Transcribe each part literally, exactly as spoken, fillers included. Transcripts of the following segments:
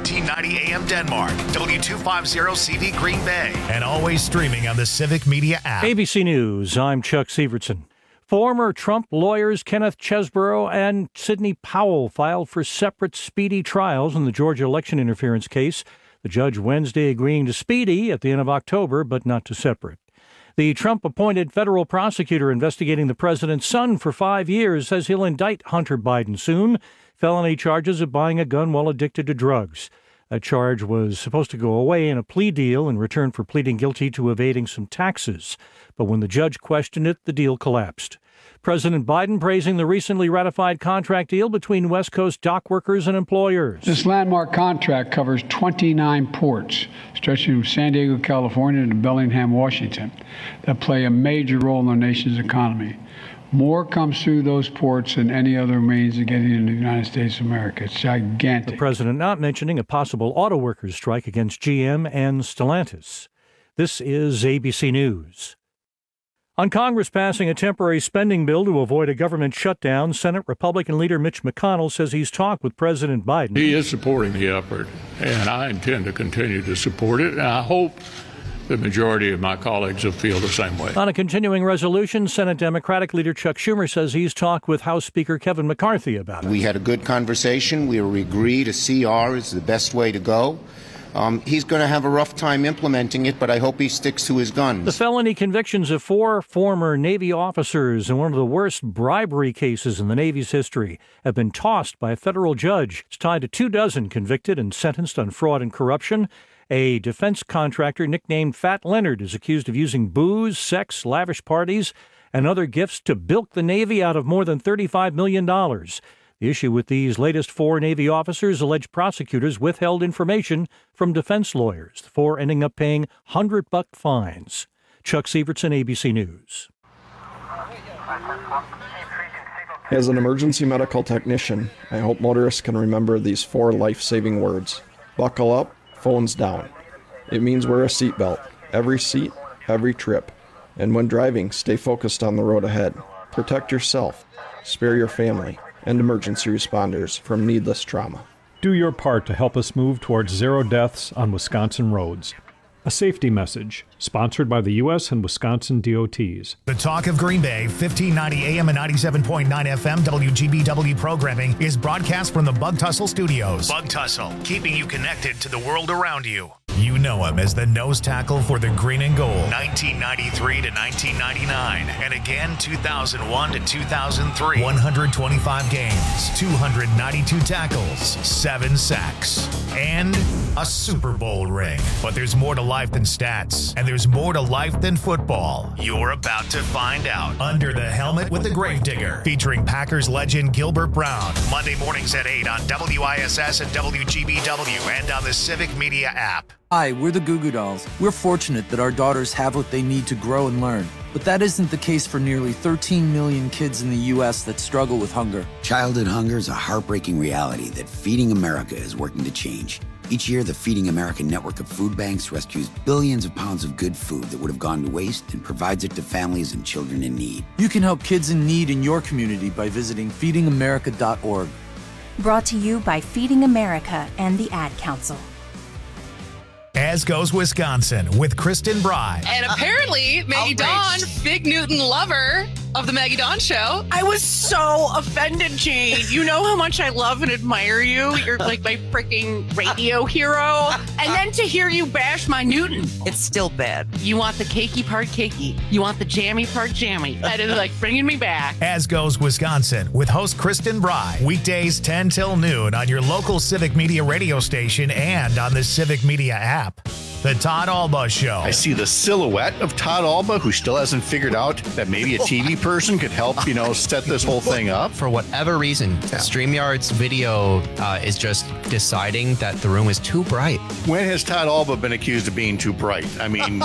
fifteen ninety A M Denmark, W two fifty C V Green Bay, and always streaming on the Civic Media app. A B C News, I'm Chuck Severson. Former Trump lawyers Kenneth Chesborough and Sidney Powell filed for separate speedy trials in the Georgia election interference case. The judge Wednesday agreeing to speedy at the end of October, but not to separate. The Trump-appointed federal prosecutor investigating the president's son for five years says he'll indict Hunter Biden soon. Felony charges of buying a gun while addicted to drugs. That charge was supposed to go away in a plea deal in return for pleading guilty to evading some taxes. But when the judge questioned it, the deal collapsed. President Biden praising the recently ratified contract deal between West Coast dock workers and employers. This landmark contract covers twenty-nine ports, stretching from San Diego, California to Bellingham, Washington, that play a major role in our nation's economy. More comes through those ports than any other means of getting into the United States of America. It's gigantic. The president not mentioning a possible auto workers strike against G M and Stellantis. This is A B C News. On Congress passing a temporary spending bill to avoid a government shutdown, Senate Republican leader Mitch McConnell says he's talked with President Biden. He is supporting the effort, and I intend to continue to support it, and I hope the majority of my colleagues will feel the same way. On a continuing resolution, Senate Democratic leader Chuck Schumer says he's talked with House Speaker Kevin McCarthy about it. We had a good conversation. We agreed a C R is the best way to go. Um, he's going to have a rough time implementing it, but I hope he sticks to his guns. The felony convictions of four former Navy officers in one of the worst bribery cases in the Navy's history have been tossed by a federal judge. It's tied to two dozen convicted and sentenced on fraud and corruption. A defense contractor nicknamed Fat Leonard is accused of using booze, sex, lavish parties, and other gifts to bilk the Navy out of more than thirty-five million dollars. The issue with these latest four Navy officers, alleged prosecutors withheld information from defense lawyers, the four ending up paying hundred-buck fines. Chuck Severson, A B C News. As an emergency medical technician, I hope motorists can remember these four life-saving words. Buckle up, phones down. It means wear a seatbelt, every seat, every trip. And when driving, stay focused on the road ahead. Protect yourself, spare your family, and emergency responders from needless trauma. Do your part to help us move towards zero deaths on Wisconsin roads. A safety message, sponsored by the U S and Wisconsin D O Ts. The Talk of Green Bay, fifteen ninety A M and ninety-seven point nine F M W G B W programming is broadcast from the Bug Tussle Studios. Bug Tussle, keeping you connected to the world around you. You know him as the nose tackle for the Green and Gold, nineteen ninety-three to nineteen ninety-nine, and again two thousand one to two thousand three. one hundred twenty-five games, two hundred ninety-two tackles, seven sacks, and a Super Bowl ring. But there's more to life than stats, and there's more to life than football. You're about to find out. Under the Helmet with the Gravedigger, featuring Packers legend Gilbert Brown. Monday mornings at eight on W I S S and W G B W and on the Civic Media app. Hi, we're the Goo Goo Dolls. We're fortunate that our daughters have what they need to grow and learn. But that isn't the case for nearly thirteen million kids in the U S that struggle with hunger. Childhood hunger is a heartbreaking reality that Feeding America is working to change. Each year, the Feeding America network of food banks rescues billions of pounds of good food that would have gone to waste and provides it to families and children in need. You can help kids in need in your community by visiting feeding america dot org. Brought to you by Feeding America and the Ad Council. As Goes Wisconsin with Kristen Bry. And apparently, Maggie Dawn, Big Newton lover of the Maggie Dawn Show. I was so offended, Jane. You know how much I love and admire you. You're like my freaking radio hero. And then to hear you bash my Newton. It's still bad. You want the cakey part cakey. You want the jammy part jammy. That is like bringing me back. As Goes Wisconsin with host Kristen Bry. Weekdays ten till noon on your local Civic Media radio station and on the Civic Media app. The Todd Alba Show. I see the silhouette of Todd Alba, who still hasn't figured out that maybe a T V person could help, you know, set this whole thing up. For whatever reason, yeah. StreamYard's video uh, is just deciding that the room is too bright. When has Todd Alba been accused of being too bright? I mean,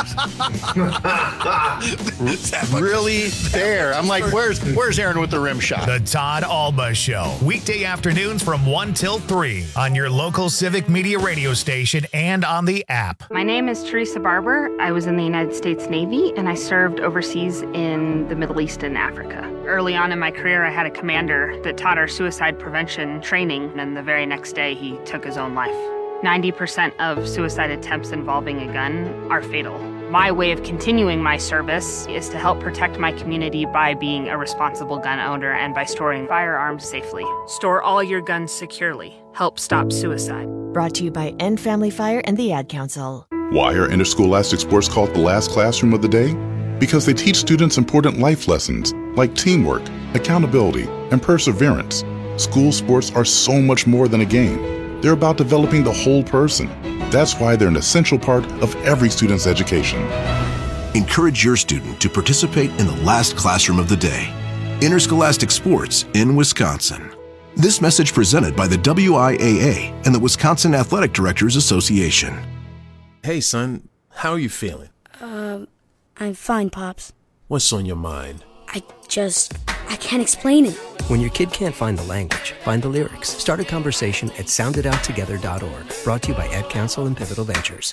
really there. I'm like, where's where's Aaron with the rim shot? The Todd Alba Show. Weekday afternoons from one till three on your local Civic Media radio station and on the app. My name is Teresa Barber. I was in the United States Navy, and I served overseas in the Middle East and Africa. Early on in my career, I had a commander that taught our suicide prevention training, and the very next day, he took his own life. ninety percent of suicide attempts involving a gun are fatal. My way of continuing my service is to help protect my community by being a responsible gun owner and by storing firearms safely. Store all your guns securely. Help stop suicide. Brought to you by End Family Fire and the Ad Council. Why are interscholastic sports called the last classroom of the day? Because they teach students important life lessons like teamwork, accountability, and perseverance. School sports are so much more than a game. They're about developing the whole person. That's why they're an essential part of every student's education. Encourage your student to participate in the last classroom of the day. Interscholastic sports in Wisconsin. This message presented by the W I A A and the Wisconsin Athletic Directors Association. Hey, son, how are you feeling? Um, I'm fine, Pops. What's on your mind? I just, I can't explain it. When your kid can't find the language, find the lyrics. Start a conversation at sound it out together dot org. Brought to you by Ad Council and Pivotal Ventures.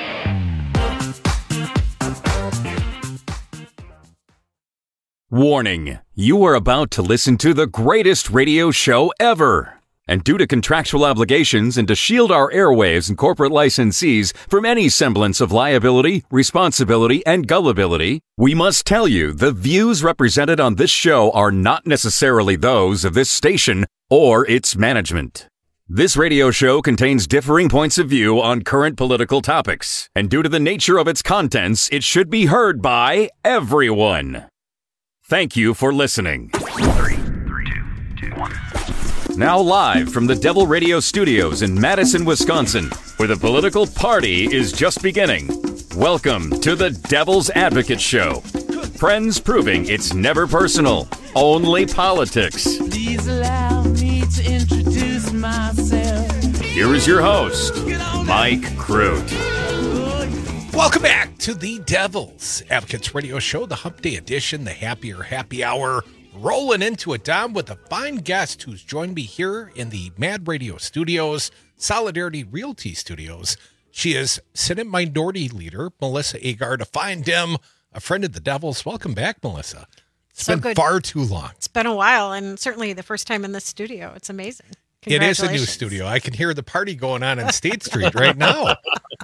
Warning, you are about to listen to the greatest radio show ever. And due to contractual obligations and to shield our airwaves and corporate licensees from any semblance of liability, responsibility, and gullibility, we must tell you the views represented on this show are not necessarily those of this station or its management. This radio show contains differing points of view on current political topics, and due to the nature of its contents, it should be heard by everyone. Thank you for listening. Three, three, two, two, one. Now live from the Devil Radio Studios in Madison, Wisconsin, where the political party is just beginning. Welcome to the Devil's Advocate Show. Friends proving it's never personal, only politics. Please allow me to introduce myself. Here is your host, Mike Crute. Welcome back to the Devil's Advocates Radio Show, the Hump Day edition, the Happier Happy Hour. Rolling into it, Dom, with a fine guest who's joined me here in the Mad Radio Studios, Solidarity Realty Studios. She is Senate Minority Leader Melissa Agard, a fine dem, a friend of the Devil's. Welcome back, Melissa. It's So been good. far too long. It's been a while, and certainly the first time in this studio. It's amazing. It is a new Congratulations. studio. I can hear the party going on in State Street right now.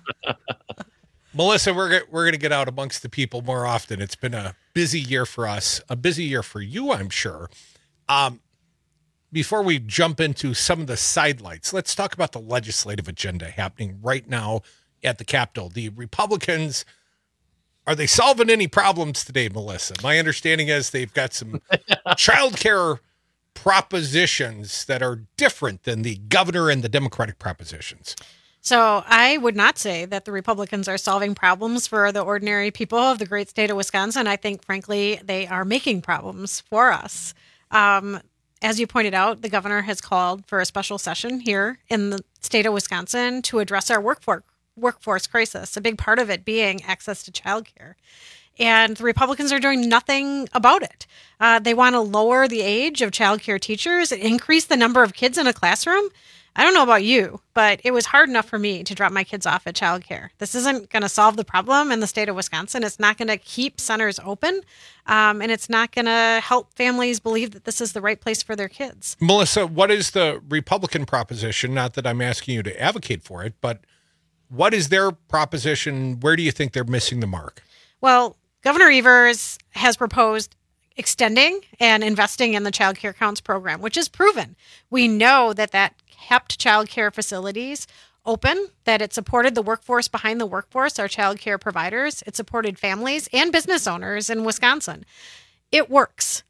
Melissa, we're go- we're going to get out amongst the people more often. It's been a busy year for us, a busy year for you, I'm sure. Um, before we jump into some of the sidelights, let's talk about the legislative agenda happening right now at the Capitol. The Republicans, are they solving any problems today, Melissa? My understanding is they've got some childcare propositions that are different than the governor and the Democratic propositions. So I would not say that the Republicans are solving problems for the ordinary people of the great state of Wisconsin. I think, frankly, they are making problems for us. Um, as you pointed out, the governor has called for a special session here in the state of Wisconsin to address our workforce workforce crisis, a big part of it being access to childcare. And the Republicans are doing nothing about it. Uh, they want to lower the age of childcare teachers and increase the number of kids in a classroom. I don't know about you, but it was hard enough for me to drop my kids off at childcare. This isn't going to solve the problem in the state of Wisconsin. It's not going to keep centers open, um, and it's not going to help families believe that this is the right place for their kids. Melissa, what is the Republican proposition? Not that I'm asking you to advocate for it, but what is their proposition? Where do you think they're missing the mark? Well, Governor Evers has proposed extending and investing in the child care counts program, which is proven. We know that that kept child care facilities open, that it supported the workforce behind the workforce, our child care providers. It supported families and business owners in Wisconsin. It works.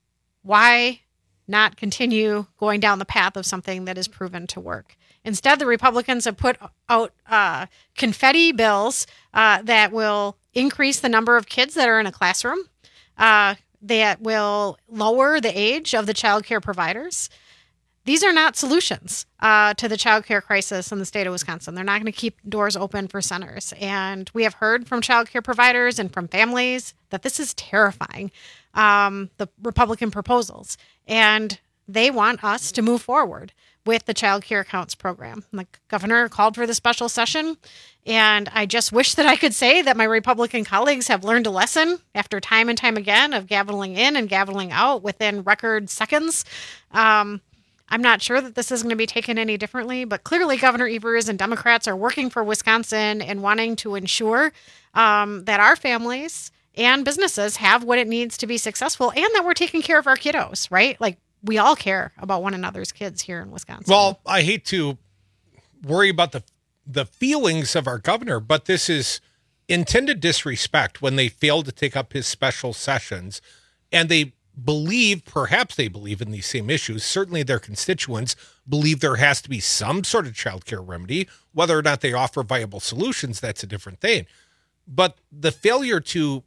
Why not continue going down the path of something that is proven to work? Instead, the Republicans have put out uh, confetti bills uh, that will increase the number of kids that are in a classroom, uh, that will lower the age of the child care providers. These are not solutions uh, to the child care crisis in the state of Wisconsin. They're not going to keep doors open for centers. And we have heard from child care providers and from families that this is terrifying, um, the Republican proposals. And they want us to move forward with the child care counts program. The governor called for the special session, and I just wish that I could say that my Republican colleagues have learned a lesson after time and time again of gaveling in and gaveling out within record seconds. Um, I'm not sure that this is going to be taken any differently, but clearly Governor Evers and Democrats are working for Wisconsin and wanting to ensure um, that our families and businesses have what it needs to be successful and that we're taking care of our kiddos, right? Like, we all care about one another's kids here in Wisconsin. Well, I hate to worry about the the feelings of our governor, but this is intended disrespect when they fail to take up his special sessions and they believe, perhaps they believe in these same issues. Certainly their constituents believe there has to be some sort of childcare remedy. Whether or not they offer viable solutions, that's a different thing. But the failure to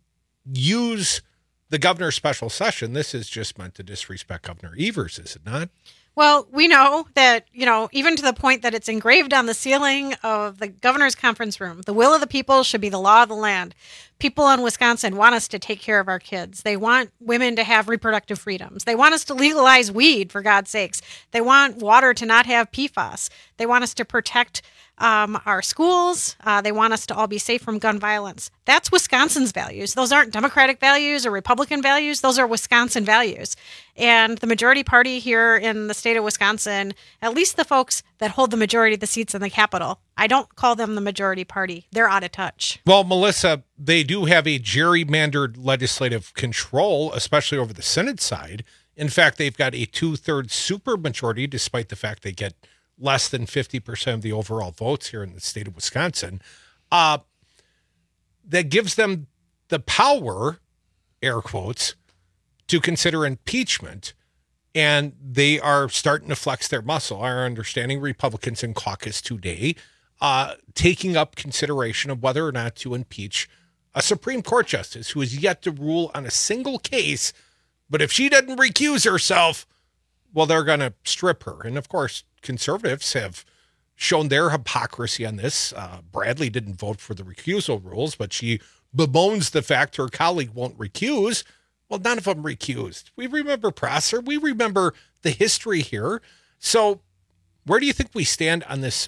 use the governor's special session, this is just meant to disrespect Governor Evers, is it not? Well, we know that, you know, even to the point that it's engraved on the ceiling of the governor's conference room, the will of the people should be the law of the land. People in Wisconsin want us to take care of our kids. They want women to have reproductive freedoms. They want us to legalize weed, for God's sakes. They want water to not have P FAS. They want us to protect um, our schools. Uh, they want us to all be safe from gun violence. That's Wisconsin's values. Those aren't Democratic values or Republican values. Those are Wisconsin values. And the majority party here in the state of Wisconsin, at least the folks that hold the majority of the seats in the Capitol, I don't call them the majority party. They're out of touch. Well, Melissa, they do have a gerrymandered legislative control, especially over the Senate side. In fact, they've got a two-thirds supermajority, despite the fact they get less than fifty percent of the overall votes here in the state of Wisconsin. Uh, that gives them the power, air quotes, to consider impeachment, and they are starting to flex their muscle. Our understanding, Republicans in caucus today uh, taking up consideration of whether or not to impeach a Supreme Court justice who is yet to rule on a single case, but if she doesn't recuse herself, well, they're going to strip her. And of course, conservatives have shown their hypocrisy on this. Uh, Bradley didn't vote for the recusal rules, but she bemoans the fact her colleague won't recuse. Well, none of them recused. We remember Prosser. We remember the history here. So where do you think we stand on this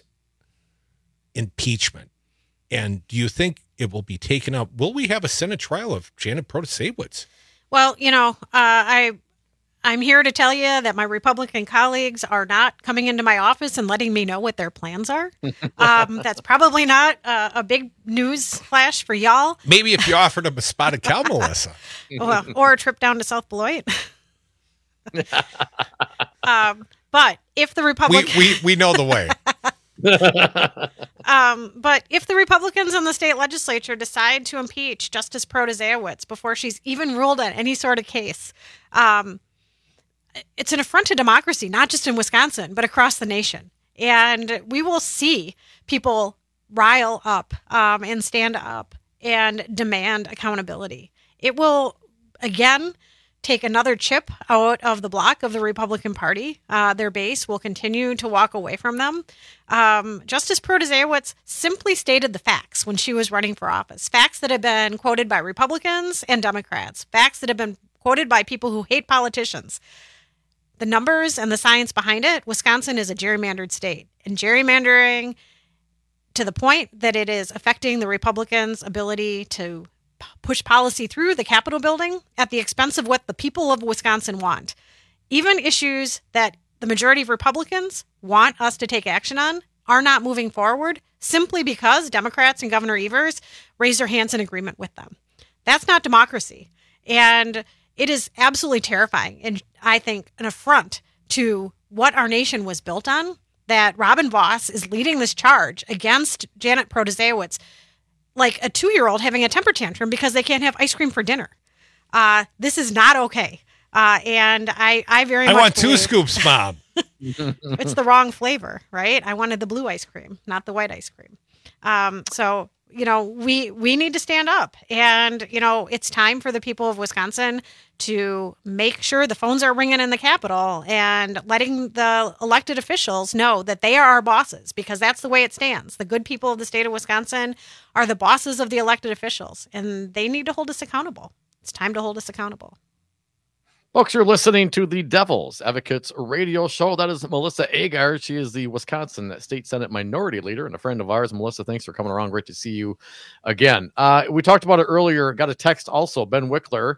impeachment? And do you think it will be taken up? Will we have a Senate trial of Janet Protasewicz? Well, you know, uh, I, I'm here to tell you that my Republican colleagues are not coming into my office and letting me know what their plans are. Um, that's probably not uh, a big news flash for y'all. Maybe if you offered them a spotted cow, Melissa. Well, or a trip down to South Beloit. um, but if the Republicans... We, we, we know the way. um, but if the Republicans in the state legislature decide to impeach Justice Protasewicz before she's even ruled on any sort of case... Um, it's an affront to democracy, not just in Wisconsin, but across the nation. And we will see people rile up um, and stand up and demand accountability. It will, again, take another chip out of the block of the Republican Party. Uh, their base will continue to walk away from them. Um, Justice Protasewicz simply stated the facts when she was running for office. Facts that have been quoted by Republicans and Democrats. Facts that have been quoted by people who hate politicians. The numbers and the science behind it, Wisconsin is a gerrymandered state. And gerrymandering to the point that it is affecting the Republicans' ability to p- push policy through the Capitol building at the expense of what the people of Wisconsin want. Even issues that the majority of Republicans want us to take action on are not moving forward simply because Democrats and Governor Evers raise their hands in agreement with them. That's not democracy. And it is absolutely terrifying, and I think an affront to what our nation was built on, that Robin Vos is leading this charge against Janet Protasewicz like a two-year-old having a temper tantrum because they can't have ice cream for dinner. Uh, this is not okay. Uh, and I, I very I much want two believe- scoops, Mom. It's the wrong flavor, right? I wanted the blue ice cream, not the white ice cream. Um, so... You know, we, we need to stand up, and, you know, it's time for the people of Wisconsin to make sure the phones are ringing in the Capitol and letting the elected officials know that they are our bosses, because that's the way it stands. The good people of the state of Wisconsin are the bosses of the elected officials, and they need to hold us accountable. It's time to hold us accountable. Folks, you're listening to the Devil's Advocates radio show. That is Melissa Agar. She is the Wisconsin State Senate Minority Leader and a friend of ours. Melissa, thanks for coming around. Great to see you again. Uh, we talked about it earlier. Got a text also. Ben Wickler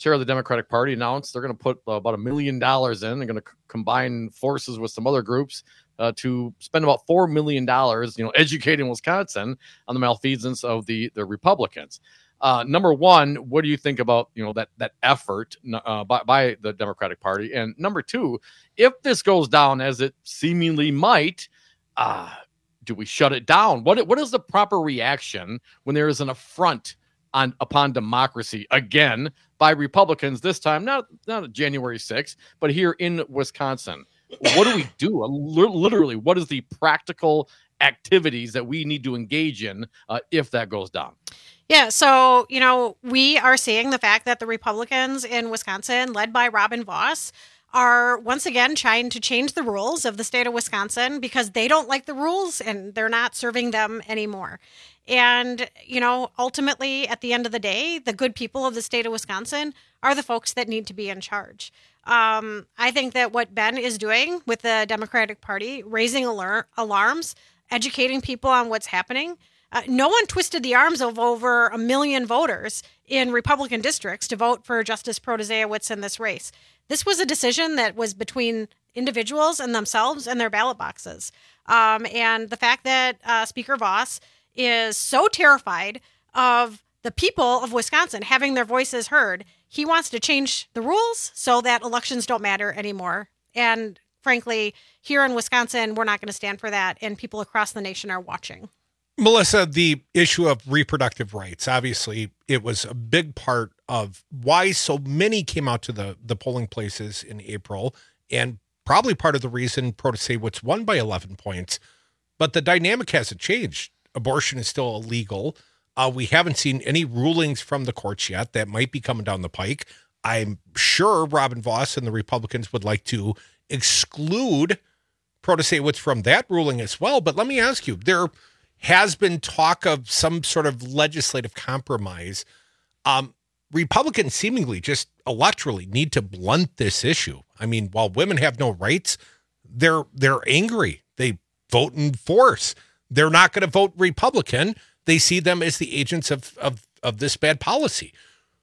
chair of the Democratic Party, announced they're going to put uh, about a million dollars in. They're going to c- combine forces with some other groups uh, to spend about four million dollars, you know, educating Wisconsin on the malfeasance of the, the Republicans. Uh, number one, what do you think about, you know, that that effort uh, by, by the Democratic Party? And number two, if this goes down as it seemingly might, uh, do we shut it down? What what is the proper reaction when there is an affront on upon democracy again by Republicans? This time, not not January sixth, but here in Wisconsin. What do we do? Literally, what is the practical activities that we need to engage in uh, if that goes down? Yeah, so, you know, we are seeing the fact that the Republicans in Wisconsin, led by Robin Vos, are once again trying to change the rules of the state of Wisconsin because they don't like the rules and they're not serving them anymore. And, you know, ultimately, at the end of the day, the good people of the state of Wisconsin are the folks that need to be in charge. Um, I think that what Ben is doing with the Democratic Party, raising alar- alarms, educating people on what's happening. Uh, no one twisted the arms of over a million voters in Republican districts to vote for Justice Protasiewicz in this race. This was a decision that was between individuals and themselves and their ballot boxes. Um, and the fact that uh, Speaker Vos is so terrified of the people of Wisconsin having their voices heard, he wants to change the rules so that elections don't matter anymore. And frankly, here in Wisconsin, we're not going to stand for that. And people across the nation are watching. Melissa, the issue of reproductive rights, obviously, it was a big part of why so many came out to the, the polling places in April, and probably part of the reason Protasiewicz won by eleven points. But the dynamic hasn't changed. Abortion is still illegal. Uh, we haven't seen any rulings from the courts yet. That might be coming down the pike. I'm sure Robin Vos and the Republicans would like to exclude Protasiewicz from that ruling as well. But let me ask you, there has been talk of some sort of legislative compromise. Um, Republicans seemingly just electorally need to blunt this issue. I mean, while women have no rights, they're they're angry. They vote in force. They're not going to vote Republican. They see them as the agents of, of, of this bad policy.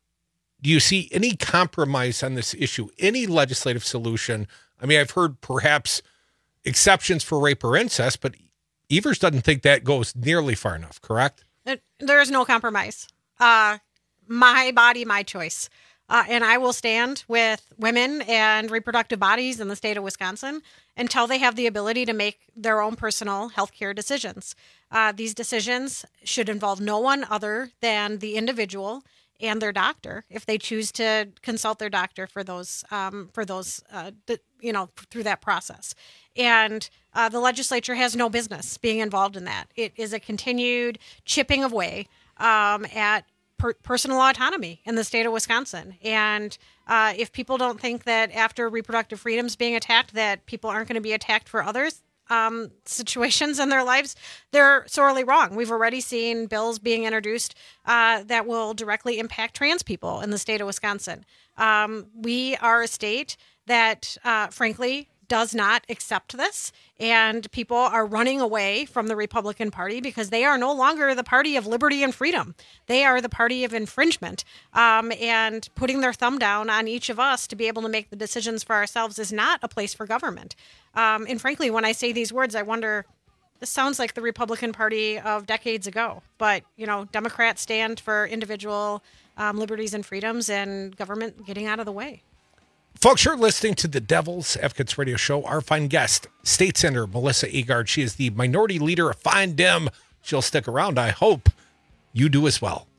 Do you see any compromise on this issue, any legislative solution? I mean, I've heard perhaps exceptions for rape or incest, but Evers doesn't think that goes nearly far enough, correct? There is no compromise. Uh, my body, my choice. Uh, and I will stand with women and reproductive bodies in the state of Wisconsin until they have the ability to make their own personal healthcare decisions. Uh, these decisions should involve no one other than the individual and their doctor, if they choose to consult their doctor for those, um, for those, uh, you know, through that process. And uh, the legislature has no business being involved in that. It is a continued chipping away um, at per- personal autonomy in the state of Wisconsin. And uh, if people don't think that after reproductive freedoms being attacked, that people aren't going to be attacked for others um, situations in their lives, they're sorely wrong. We've already seen bills being introduced uh, that will directly impact trans people in the state of Wisconsin. Um, we are a state that, uh, frankly, does not accept this, and people are running away from the Republican Party because they are no longer the party of liberty and freedom. They are the party of infringement, um, and putting their thumb down on each of us to be able to make the decisions for ourselves is not a place for government. Um, and frankly, when I say these words, I wonder, this sounds like the Republican Party of decades ago, but, you know, Democrats stand for individual um, liberties and freedoms and government getting out of the way. Folks, you're listening to the Devil's Advocates Radio Show. Our fine guest, State Senator Melissa Agard. She is the minority leader of Fine Dem. She'll stick around. I hope you do as well.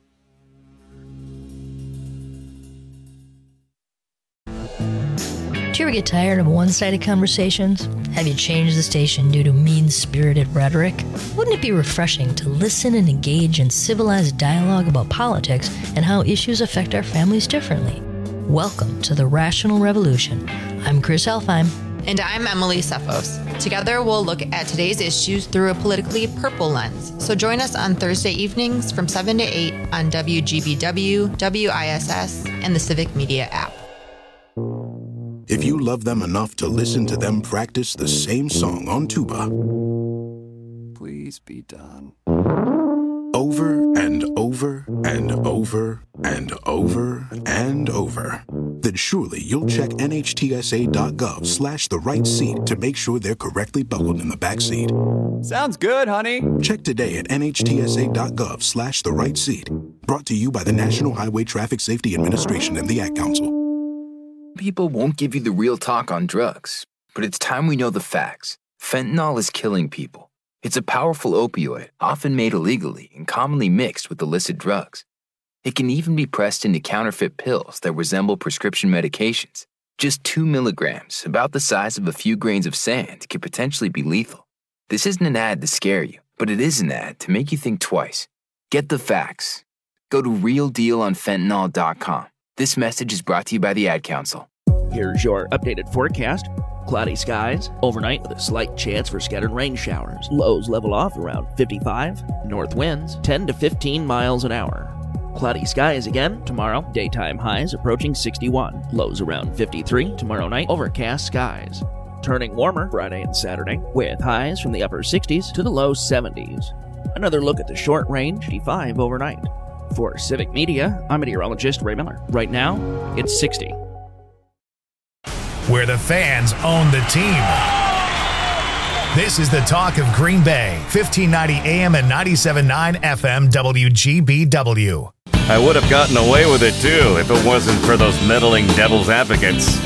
Do you ever get tired of one-sided conversations? Have you changed the station due to mean-spirited rhetoric? Wouldn't it be refreshing to listen and engage in civilized dialogue about politics and how issues affect our families differently? Welcome to the Rational Revolution. I'm Chris Elfheim. And I'm Emily Cephos. Together, we'll look at today's issues through a politically purple lens. So join us on Thursday evenings from seven to eight on W G B W, W I S S, and the Civic Media app. If you love them enough to listen to them practice the same song on tuba, please be done. over and over and over and over and over, then surely you'll check nhtsa.gov slash the right seat to make sure they're correctly buckled in the back seat. Sounds good, honey. Check today at nhtsa.gov slash the right seat. Brought to you by the National Highway Traffic Safety Administration and the Ad Council. People won't give you the real talk on drugs, but it's time we know the facts. Fentanyl is killing people. It's a powerful opioid, often made illegally and commonly mixed with illicit drugs. It can even be pressed into counterfeit pills that resemble prescription medications. Just two milligrams, about the size of a few grains of sand, could potentially be lethal. This isn't an ad to scare you, but it is an ad to make you think twice. Get the facts. Go to real deal on fentanyl dot com. This message is brought to you by the Ad Council. Here's your updated forecast. Cloudy skies, overnight with a slight chance for scattered rain showers. Lows level off around fifty-five. North winds ten to fifteen miles an hour. Cloudy skies again tomorrow. Daytime highs approaching sixty-one. Lows around fifty-three. Tomorrow night, overcast skies. Turning warmer Friday and Saturday, with highs from the upper sixties to the low seventies. Another look at the short range, fifty-five overnight. For Civic Media, I'm meteorologist Ray Miller. Right now, it's sixty. Where the fans own the team. This is the talk of Green Bay, fifteen ninety A M and ninety-seven point nine F M W G B W. I would have gotten away with it too if it wasn't for those meddling devil's advocates.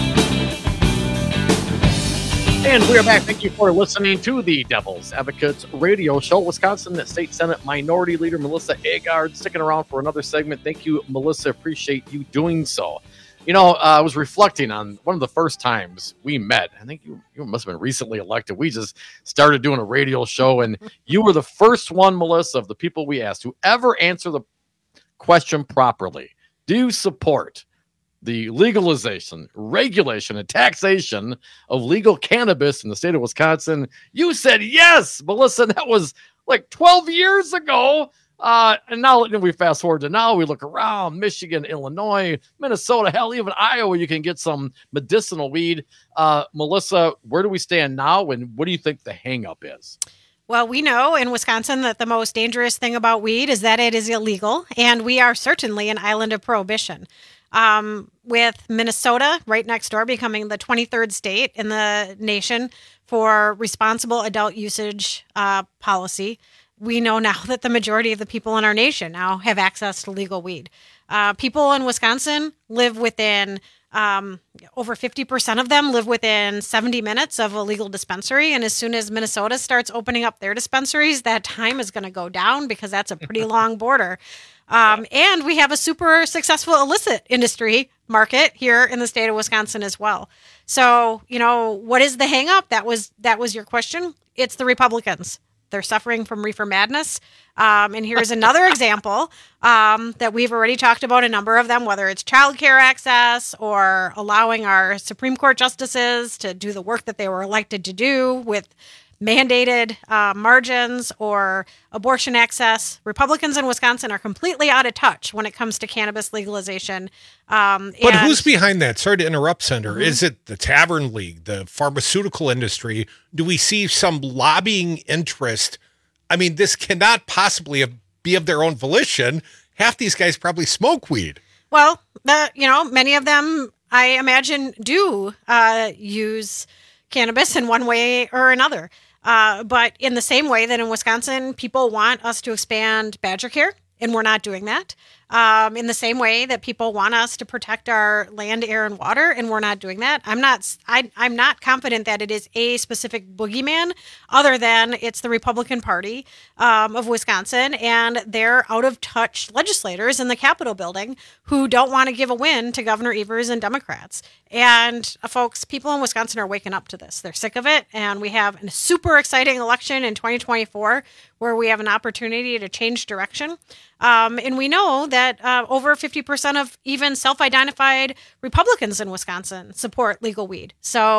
And we are back. Thank you for listening to the Devil's Advocates radio show. Wisconsin State Senate Minority Leader Melissa Agard sticking around for another segment. Thank you, Melissa. Appreciate you doing so. You know, uh, I was reflecting on one of the first times we met. I think you, you must have been recently elected. We just started doing a radio show, and you were the first one, Melissa, of the people we asked to ever answer the question properly. Do you support the legalization, regulation, and taxation of legal cannabis in the state of Wisconsin? You said yes, Melissa. That was like twelve years ago. Uh, and now we fast forward to now, we look around Michigan, Illinois, Minnesota, hell, even Iowa, you can get some medicinal weed. Uh, Melissa, where do we stand now? And what do you think the hang up is? Well, we know in Wisconsin that the most dangerous thing about weed is that it is illegal, and we are certainly an island of prohibition. Um, with Minnesota right next door becoming the twenty-third state in the nation for responsible adult usage uh, policy, we know now that the majority of the people in our nation now have access to legal weed. Uh, people in Wisconsin live within, um, over fifty percent of them live within seventy minutes of a legal dispensary. And as soon as Minnesota starts opening up their dispensaries, that time is going to go down because that's a pretty long border. Um, and we have a super successful illicit industry market here in the state of Wisconsin as well. So, you know, what is the hang up? That was, that was your question. It's the Republicans. They're suffering from reefer madness. Um, and here's another example um, that we've already talked about, a number of them, whether it's childcare access or allowing our Supreme Court justices to do the work that they were elected to do with mandated uh, margins or abortion access. Republicans in Wisconsin are completely out of touch when it comes to cannabis legalization. Um, but and- who's behind that? Sorry to interrupt, Senator. Mm-hmm. Is it the Tavern League, the pharmaceutical industry? Do we see some lobbying interest? I mean, this cannot possibly have, be of their own volition. Half these guys probably smoke weed. Well, the, you know, many of them, I imagine, do uh, use cannabis in one way or another. Uh, but in the same way that in Wisconsin, people want us to expand Badger Care, and we're not doing that. Um, in the same way that people want us to protect our land, air, and water, and we're not doing that. I'm not. I, I'm not confident that it is a specific boogeyman, other than it's the Republican Party um, of Wisconsin, and they're out of touch legislators in the Capitol building who don't want to give a win to Governor Evers and Democrats. And uh, folks, people in Wisconsin are waking up to this. They're sick of it, and we have a super exciting election in twenty twenty-four where we have an opportunity to change direction. Um, and we know that uh, over fifty percent of even self-identified Republicans in Wisconsin support legal weed. So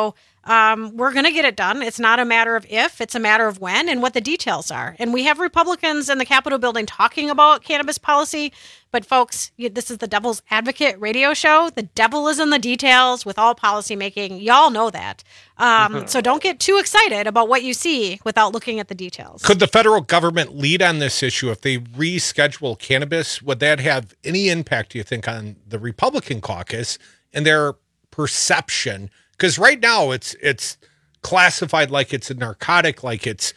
Um, we're going to get it done. It's not a matter of if, it's a matter of when and what the details are. And we have Republicans in the Capitol building talking about cannabis policy. But folks, you, this is the Devil's Advocate radio show. The devil is in the details with all policymaking. Y'all know that. Um, so don't get too excited about what you see without looking at the details. Could the federal government lead on this issue if they reschedule cannabis? Would that have any impact, do you think, on the Republican caucus and their perception? Because right now it's it's classified like it's a narcotic, like it's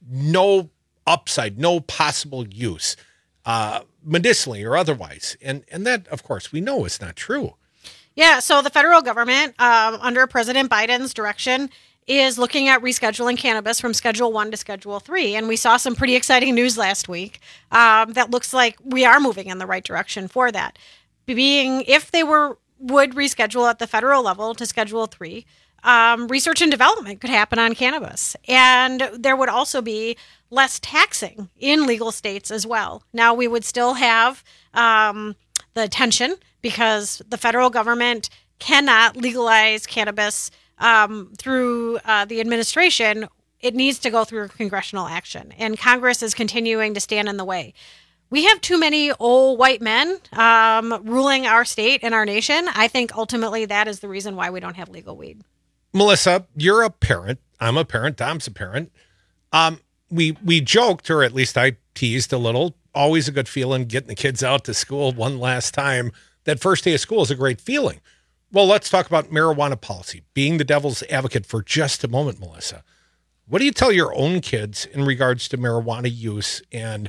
no upside, no possible use, uh, medicinally or otherwise. And and that, of course, we know is not true. Yeah, so the federal government, um, under President Biden's direction, is looking at rescheduling cannabis from Schedule One to Schedule Three, and we saw some pretty exciting news last week um, that looks like we are moving in the right direction for that. Being if they were would reschedule at the federal level to Schedule Three, um, research and development could happen on cannabis, and there would also be less taxing in legal states as well. Now we would still have um, the tension because the federal government cannot legalize cannabis um, through uh, the administration. It needs to go through congressional action, and Congress is continuing to stand in the way. We have too many old white men um, ruling our state and our nation. I think ultimately that is the reason why we don't have legal weed. Melissa, you're a parent. I'm a parent. Dom's a parent. Um, we we joked, or at least I teased a little. Always a good feeling getting the kids out to school one last time. That first day of school is a great feeling. Well, let's talk about marijuana policy. Being the devil's advocate for just a moment, Melissa. What do you tell your own kids in regards to marijuana use and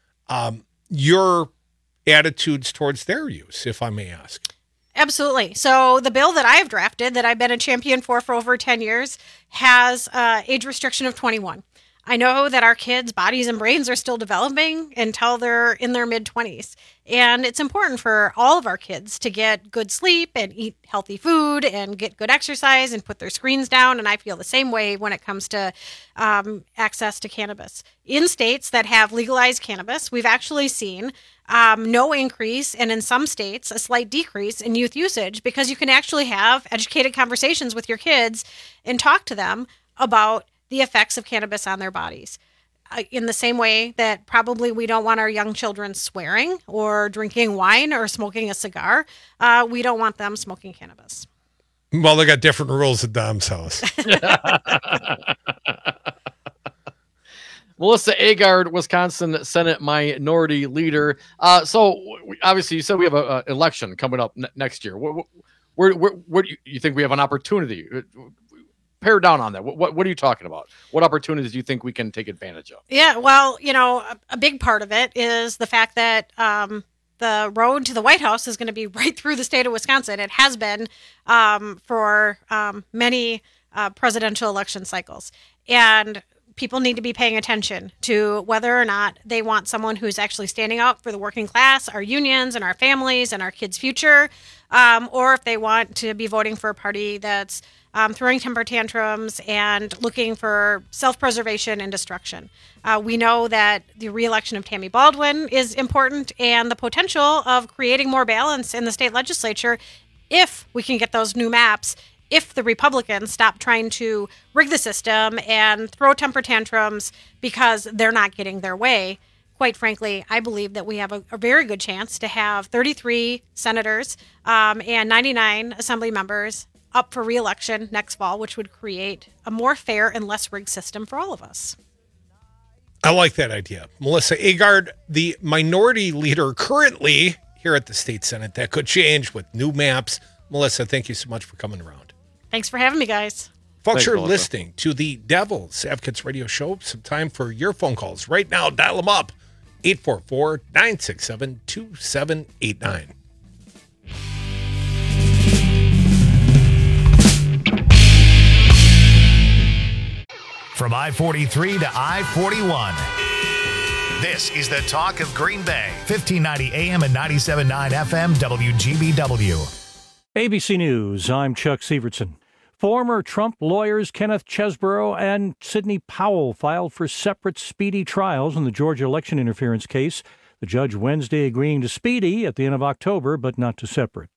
um, your attitudes towards their use, if I may ask? Absolutely. So the bill that I've drafted, that I've been a champion for for over ten years, has uh, age restriction of twenty-one. I know that our kids' bodies and brains are still developing until they're in their mid-twenties. And it's important for all of our kids to get good sleep and eat healthy food and get good exercise and put their screens down. And I feel the same way when it comes to um, access to cannabis. In states that have legalized cannabis, we've actually seen um, no increase, and in some states, a slight decrease in youth usage, because you can actually have educated conversations with your kids and talk to them about the effects of cannabis on their bodies. Uh, in the same way that probably we don't want our young children swearing or drinking wine or smoking a cigar, uh, we don't want them smoking cannabis. Well, they got different rules at Dom's house. Melissa Agard, Wisconsin Senate Minority Leader. Uh, so we, obviously, you said we have an election coming up n- next year. Where, where, where, where do you, you think we have an opportunity? Pare down on that. What, what what are you talking about? What opportunities do you think we can take advantage of? Yeah, well, you know, a, a big part of it is the fact that um, the road to the White House is going to be right through the state of Wisconsin. It has been um, for um, many uh, presidential election cycles. And people need to be paying attention to whether or not they want someone who's actually standing up for the working class, our unions and our families and our kids' future, um, or if they want to be voting for a party that's Um, throwing temper tantrums and looking for self-preservation and destruction. Uh, we know that the re-election of Tammy Baldwin is important, and the potential of creating more balance in the state legislature if we can get those new maps, if the Republicans stop trying to rig the system and throw temper tantrums because they're not getting their way. Quite frankly, I believe that we have a, a very good chance to have thirty-three senators um, and ninety-nine assembly members up for re-election next fall, which would create a more fair and less rigged system for all of us. I like that idea. Melissa Agard, the minority leader currently here at the state Senate. That could change with new maps. Melissa, thank you so much for coming around. Thanks for having me, guys. Folks, Thanks, you're Melissa. listening to the Devil's Advocates Radio Show. Some time for your phone calls. Right now, dial them up. eight four four, nine six seven, two seven eight nine. From I forty-three to I forty-one. This is the talk of Green Bay. fifteen ninety A M and ninety-seven point nine F M W G B W. A B C News, I'm Chuck Severson. Former Trump lawyers Kenneth Chesborough and Sidney Powell filed for separate speedy trials in the Georgia election interference case. The judge Wednesday agreeing to speedy at the end of October, but not to separate.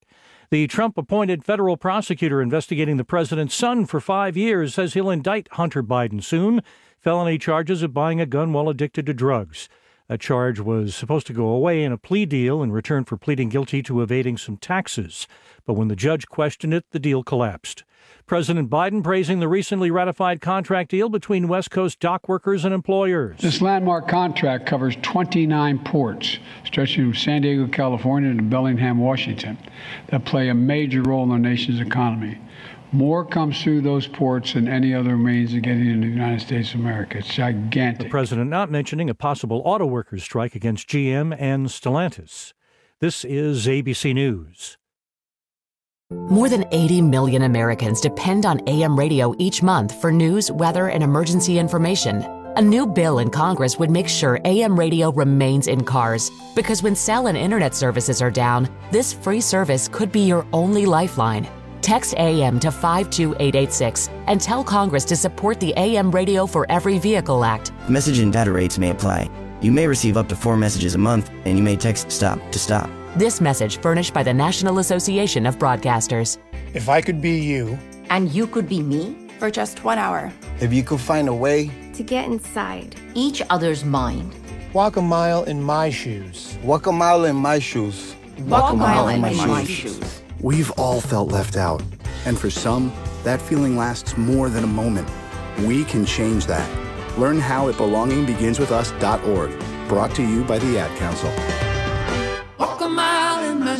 The Trump-appointed federal prosecutor investigating the president's son for five years says he'll indict Hunter Biden soon. Felony charges of buying a gun while addicted to drugs. A charge was supposed to go away in a plea deal in return for pleading guilty to evading some taxes. But when the judge questioned it, the deal collapsed. President Biden praising the recently ratified contract deal between West Coast dock workers and employers. This landmark contract covers twenty-nine ports, stretching from San Diego, California to Bellingham, Washington, that play a major role in our nation's economy. More comes through those ports than any other means of getting into the United States of America. It's gigantic. The president not mentioning a possible auto workers' strike against G M and Stellantis. This is A B C News. More than eighty million Americans depend on A M radio each month for news, weather, and emergency information. A new bill in Congress would make sure A M radio remains in cars, because when cell and internet services are down, this free service could be your only lifeline. Text A M to five two eight eight six and tell Congress to support the A M Radio for Every Vehicle Act. Message and data rates may apply. You may receive up to four messages a month, and you may text STOP to stop. This message furnished by the National Association of Broadcasters. If I could be you. And you could be me for just one hour. If you could find a way. To get inside each other's mind. Walk a mile in my shoes. Walk a mile in my shoes. Walk, Walk a mile, mile in my, my shoes. shoes. We've all felt left out. And for some, that feeling lasts more than a moment. We can change that. Learn how at belonging begins with us dot org. Brought to you by the Ad Council. Walk a mile in my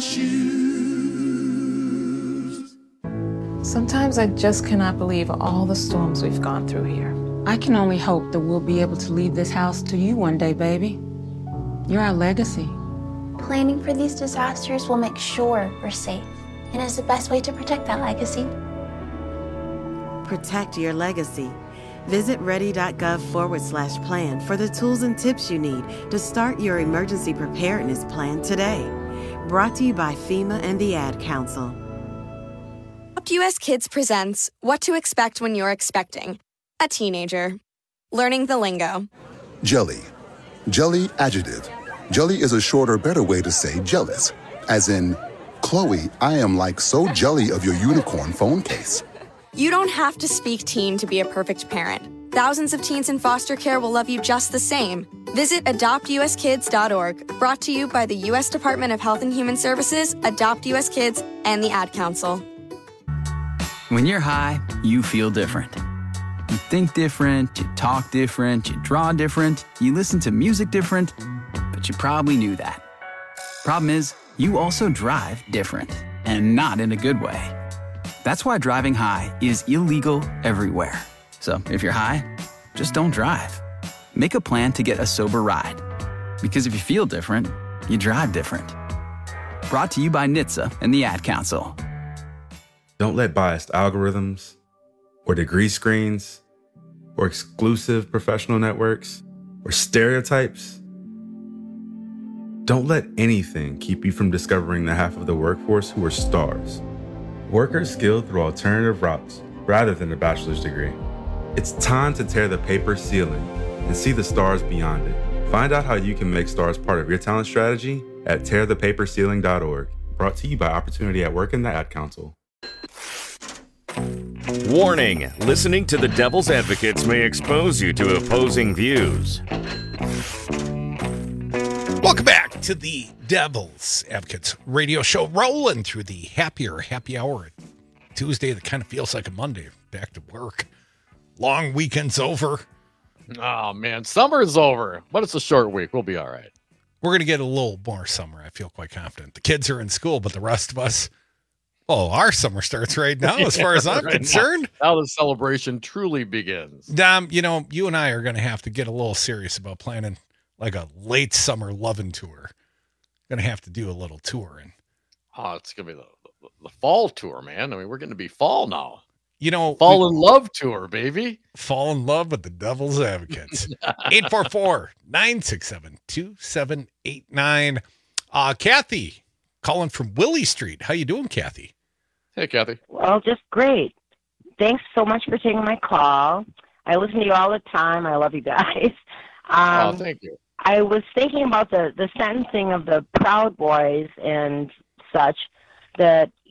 shoes. Sometimes I just cannot believe all the storms we've gone through here. I can only hope that we'll be able to leave this house to you one day, baby. You're our legacy. Planning for these disasters will make sure we're safe, and is the best way to protect that legacy. Protect your legacy. Visit ready.gov forward slash plan for the tools and tips you need to start your emergency preparedness plan today. Brought to you by FEMA and the Ad Council. Adopt U S Kids presents What to Expect When You're Expecting a Teenager. Learning the lingo. Jelly. Jelly adjective. Jelly is a shorter, better way to say jealous. As in, Chloe, I am like so jelly of your unicorn phone case. You don't have to speak teen to be a perfect parent. Thousands of teens in foster care will love you just the same. Visit adopt u s kids dot org. Brought to you by the U S Department of Health and Human Services, Adopt U S Kids, and the Ad Council. When you're high, you feel different. You think different, you talk different, you draw different, you listen to music different, but you probably knew that. Problem is, you also drive different, and not in a good way. That's why driving high is illegal everywhere. So if you're high, just don't drive. Make a plan to get a sober ride. Because if you feel different, you drive different. Brought to you by N H T S A and the Ad Council. Don't let biased algorithms, or degree screens, or exclusive professional networks, or stereotypes. Don't let anything keep you from discovering the half of the workforce who are stars. Workers skilled through alternative routes rather than a bachelor's degree. It's time to tear the paper ceiling and see the stars beyond it. Find out how you can make stars part of your talent strategy at tear the paper ceiling dot org. Brought to you by Opportunity at Work and the Ad Council. Warning, listening to the Devil's Advocates may expose you to opposing views. Welcome back to the Devil's Advocates radio show, rolling through the happier happy hour Tuesday that kind of feels like a Monday. Back to work. Long weekend's over. Oh, man. Summer's over, but it's a short week. We'll be all right. We're going to get a little more summer. I feel quite confident. The kids are in school, but the rest of us, oh, our summer starts right now, as far as I'm right concerned. Now, now the celebration truly begins. Um, you know, you and I are going to have to get a little serious about planning like a late summer loving tour. Going to have to do a little tour. And oh, it's going to be the, the, the fall tour, man. I mean, we're going to be fall now. You know, fall we, in love tour, baby. Fall in love with the Devil's Advocates. eight four four, nine six seven, two seven eight nine. Uh, Kathy, calling from Willie Street. How you doing, Kathy? Hey, Kathy. Well, just great. Thanks so much for taking my call. I listen to you all the time. I love you guys. Um, oh, thank you. I was thinking about the, the sentencing of the Proud Boys and such, that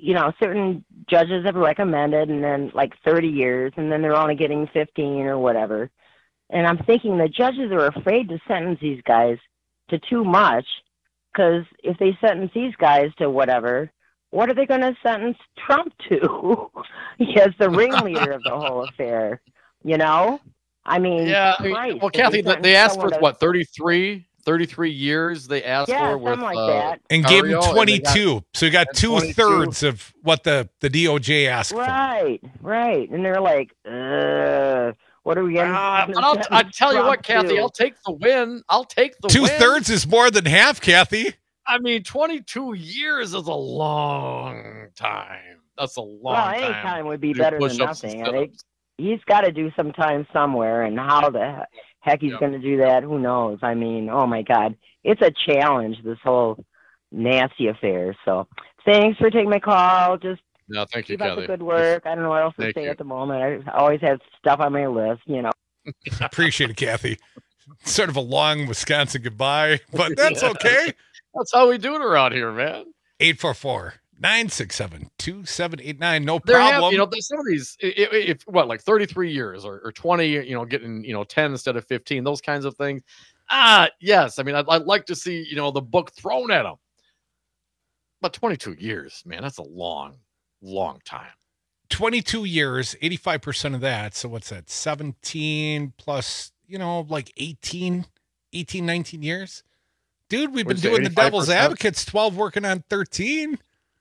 you know, certain judges have recommended, and then like thirty years, and then they're only getting fifteen or whatever. And I'm thinking the judges are afraid to sentence these guys to too much, because if they sentence these guys to whatever, what are they going to sentence Trump to? He is the ringleader of the whole affair, you know? I mean, yeah. Christ, well, Kathy, they, they asked for to, what, thirty-three, thirty-three years they asked yeah, for with like uh, that. And gave him Cario, twenty-two. got, so you got two-thirds of what the, the D O J asked right, for. Right, right. And they're like, uh, what are we going uh, to I'll, I'll tell you what, Kathy, I'll take the win. I'll take the Two win. Two-thirds is more than half, Kathy. I mean, twenty-two years is a long time. That's a long well, time. Well, any time would be better than nothing. I think he's got to do some time somewhere, and how the heck he's yep. going to do that, who knows? I mean, oh, my God. It's a challenge, this whole nasty affair. So thanks for taking my call. Just no, thank you, keep up Kathy. the good work. I don't know what else to thank say you. at the moment. I always have stuff on my list, you know. Appreciate it, Kathy. Sort of a long Wisconsin goodbye, but that's okay. That's how we do it around here, man. eight four four, nine six seven, two seven eight nine. No there problem. Have, you know, some of these, if, if what, like thirty-three years or, or twenty, you know, getting, you know, ten instead of fifteen, those kinds of things. Ah, yes. I mean, I'd, I'd like to see, you know, the book thrown at them. But twenty-two years, man, that's a long, long time. twenty-two years, eighty-five percent of that. So what's that? seventeen plus, you know, like eighteen, eighteen, nineteen years. Dude, we've been doing the devil's advocates, twelve working on thirteen.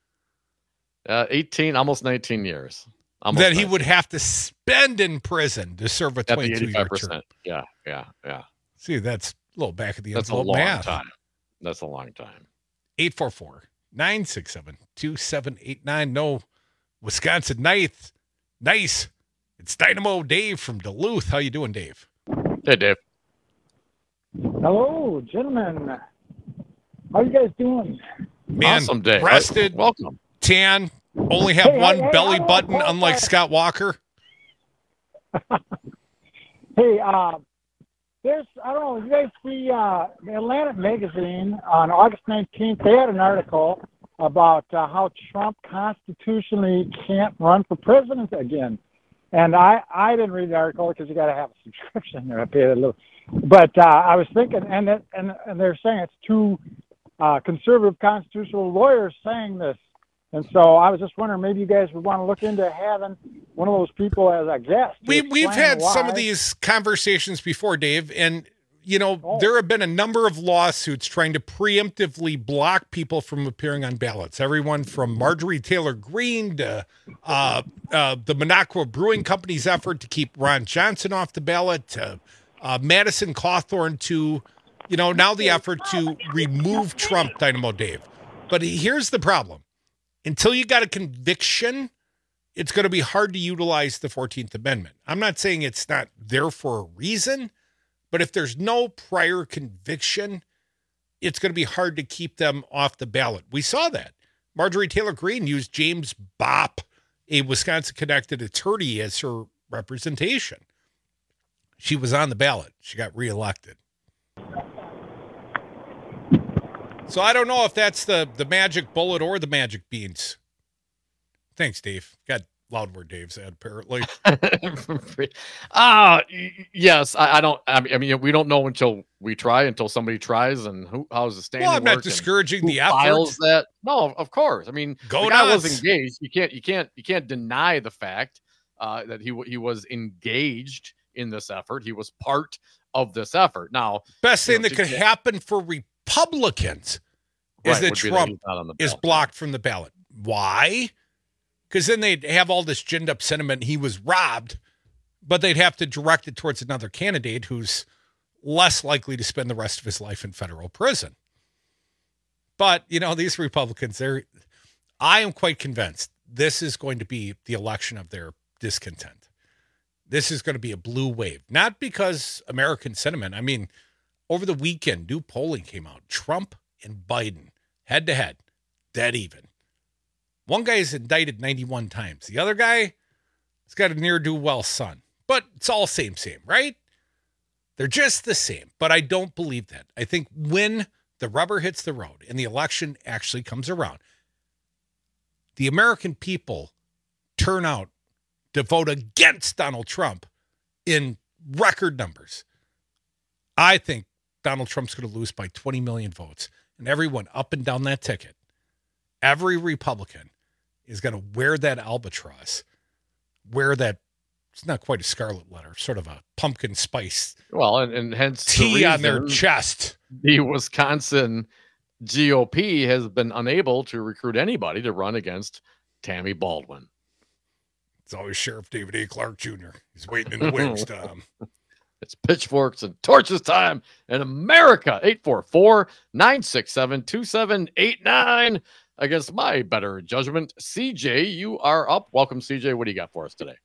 Uh, eighteen, almost nineteen years. Almost that nineteen. He would have to spend in prison to serve a twenty-two year term. Yeah, yeah, yeah. See, that's a little back of the That's a envelope long math. time. That's a long time. eight four four, nine six seven, two seven eight nine. No Wisconsin ninth. Nice. It's Dynamo Dave from Duluth. How you doing, Dave? Hey, Dave. Hello, gentlemen. How you guys doing? Man, awesome, Dave. Breasted, welcome. Tan, only have hey, one hey, belly hey, button, hey, unlike hey. Scott Walker. hey, uh, there's, I don't know, you guys see uh, the Atlantic Magazine on August nineteenth, they had an article about uh, how Trump constitutionally can't run for president again. And I, I didn't read the article because you got to have a subscription there. I paid a little. But uh, I was thinking, and, it, and and they're saying it's two uh, conservative constitutional lawyers saying this. And so I was just wondering, maybe you guys would want to look into having one of those people as a guest. We, we've had why. some of these conversations before, Dave, and, you know, oh. there have been a number of lawsuits trying to preemptively block people from appearing on ballots. Everyone from Marjorie Taylor Greene to uh, uh, the Minocqua Brewing Company's effort to keep Ron Johnson off the ballot, to uh, Madison Cawthorn to, you know, now the effort to remove Trump, Dynamo Dave. But here's the problem. Until you got a conviction, it's going to be hard to utilize the fourteenth Amendment. I'm not saying it's not there for a reason, but if there's no prior conviction, it's going to be hard to keep them off the ballot. We saw that. Marjorie Taylor Greene used James Bopp, a Wisconsin-connected attorney, as her representation. She was on the ballot. She got reelected. So I don't know if that's the, the magic bullet or the magic beans. Thanks, Dave. Got loud word Dave said, apparently. Ah, uh, yes. I, I don't. I mean, I mean, we don't know until we try. Until somebody tries, and who? How's the standing? Well, I'm not work discouraging the effort. effort. That no, of course. I mean, Go the guy nuts. was engaged. You can't. You can't. You can't deny the fact uh, that he he was engaged in this effort. He was part of this effort. Now, best thing know, that could get, happen for Republicans is right, that Trump that is blocked from the ballot. Why? Because then they'd have all this ginned up sentiment he was robbed, but they'd have to direct it towards another candidate who's less likely to spend the rest of his life in federal prison. But, you know, these Republicans, they're, I am quite convinced this is going to be the election of their discontent. This is going to be a blue wave, not because American sentiment. I mean, over the weekend, new polling came out. Trump and Biden, head to head, dead even. One guy is indicted ninety-one times. The other guy has got a ne'er-do-well son. But it's all same, same, right? They're just the same. But I don't believe that. I think when the rubber hits the road and the election actually comes around, the American people turn out to vote against Donald Trump in record numbers, I think Donald Trump's going to lose by twenty million votes. And everyone up and down that ticket, every Republican is going to wear that albatross, wear that, it's not quite a scarlet letter, sort of a pumpkin spice. Well, and, and hence T the on their reason chest. The Wisconsin G O P has been unable to recruit anybody to run against Tammy Baldwin. It's always Sheriff David A. Clark Junior He's waiting in the wings, Tom. It's pitchforks and torches time in America. eight four four, nine six seven, two seven eight nine. Against my better judgment, C J, you are up. Welcome, C J. What do you got for us today?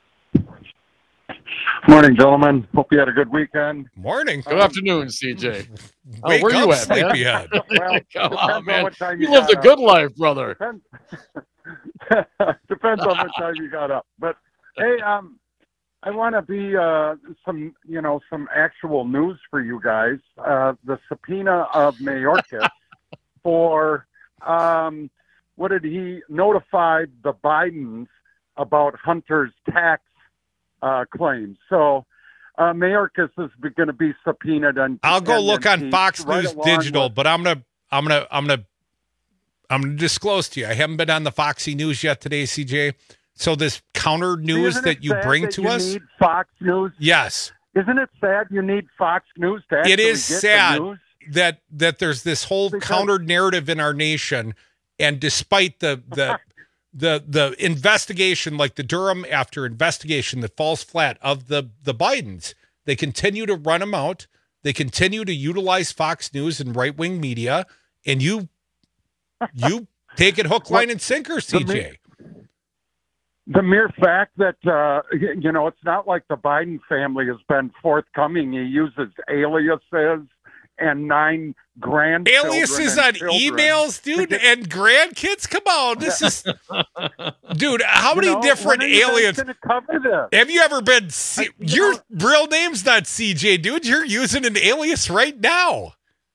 Morning, gentlemen. Hope you had a good weekend. Morning. Good um, afternoon, C J. Oh, where up, you at, man? Well, Come on, man. On you you lived a up. good life, brother. Depends, Depends on what time you got up. But, hey, um, I want to be uh, some, you know, some actual news for you guys. Uh, the subpoena of Mayorkas for, um, what did he notified the Bidens about Hunter's tax uh, claims. So uh, Mayorkas is going to be subpoenaed. And I'll go look on Fox right News Digital, with, but I'm gonna, I'm gonna, I'm gonna, I'm gonna disclose to you. I haven't been on the Foxy News yet today, C J. So this counter news Isn't that you bring that to you us, need Fox News. Yes, isn't it sad you need Fox News to actually it is get sad the news? that that there's this whole Because- counter narrative in our nation, and despite the the the the investigation, like the Durham after investigation that falls flat of the the Bidens, they continue to run them out. They continue to utilize Fox News and right wing media, and you you take it hook, line, and sinker, C J. The mere fact that, uh, you know, it's not like the Biden family has been forthcoming. He uses aliases and nine grandchildren. Aliases and on children. emails, dude, and grandkids? Come on. This is, dude, how many You know, when different are you guys aliens? gonna cover this? Have you ever been, C- I- you your know- real name's not C J, dude. You're using an alias right now.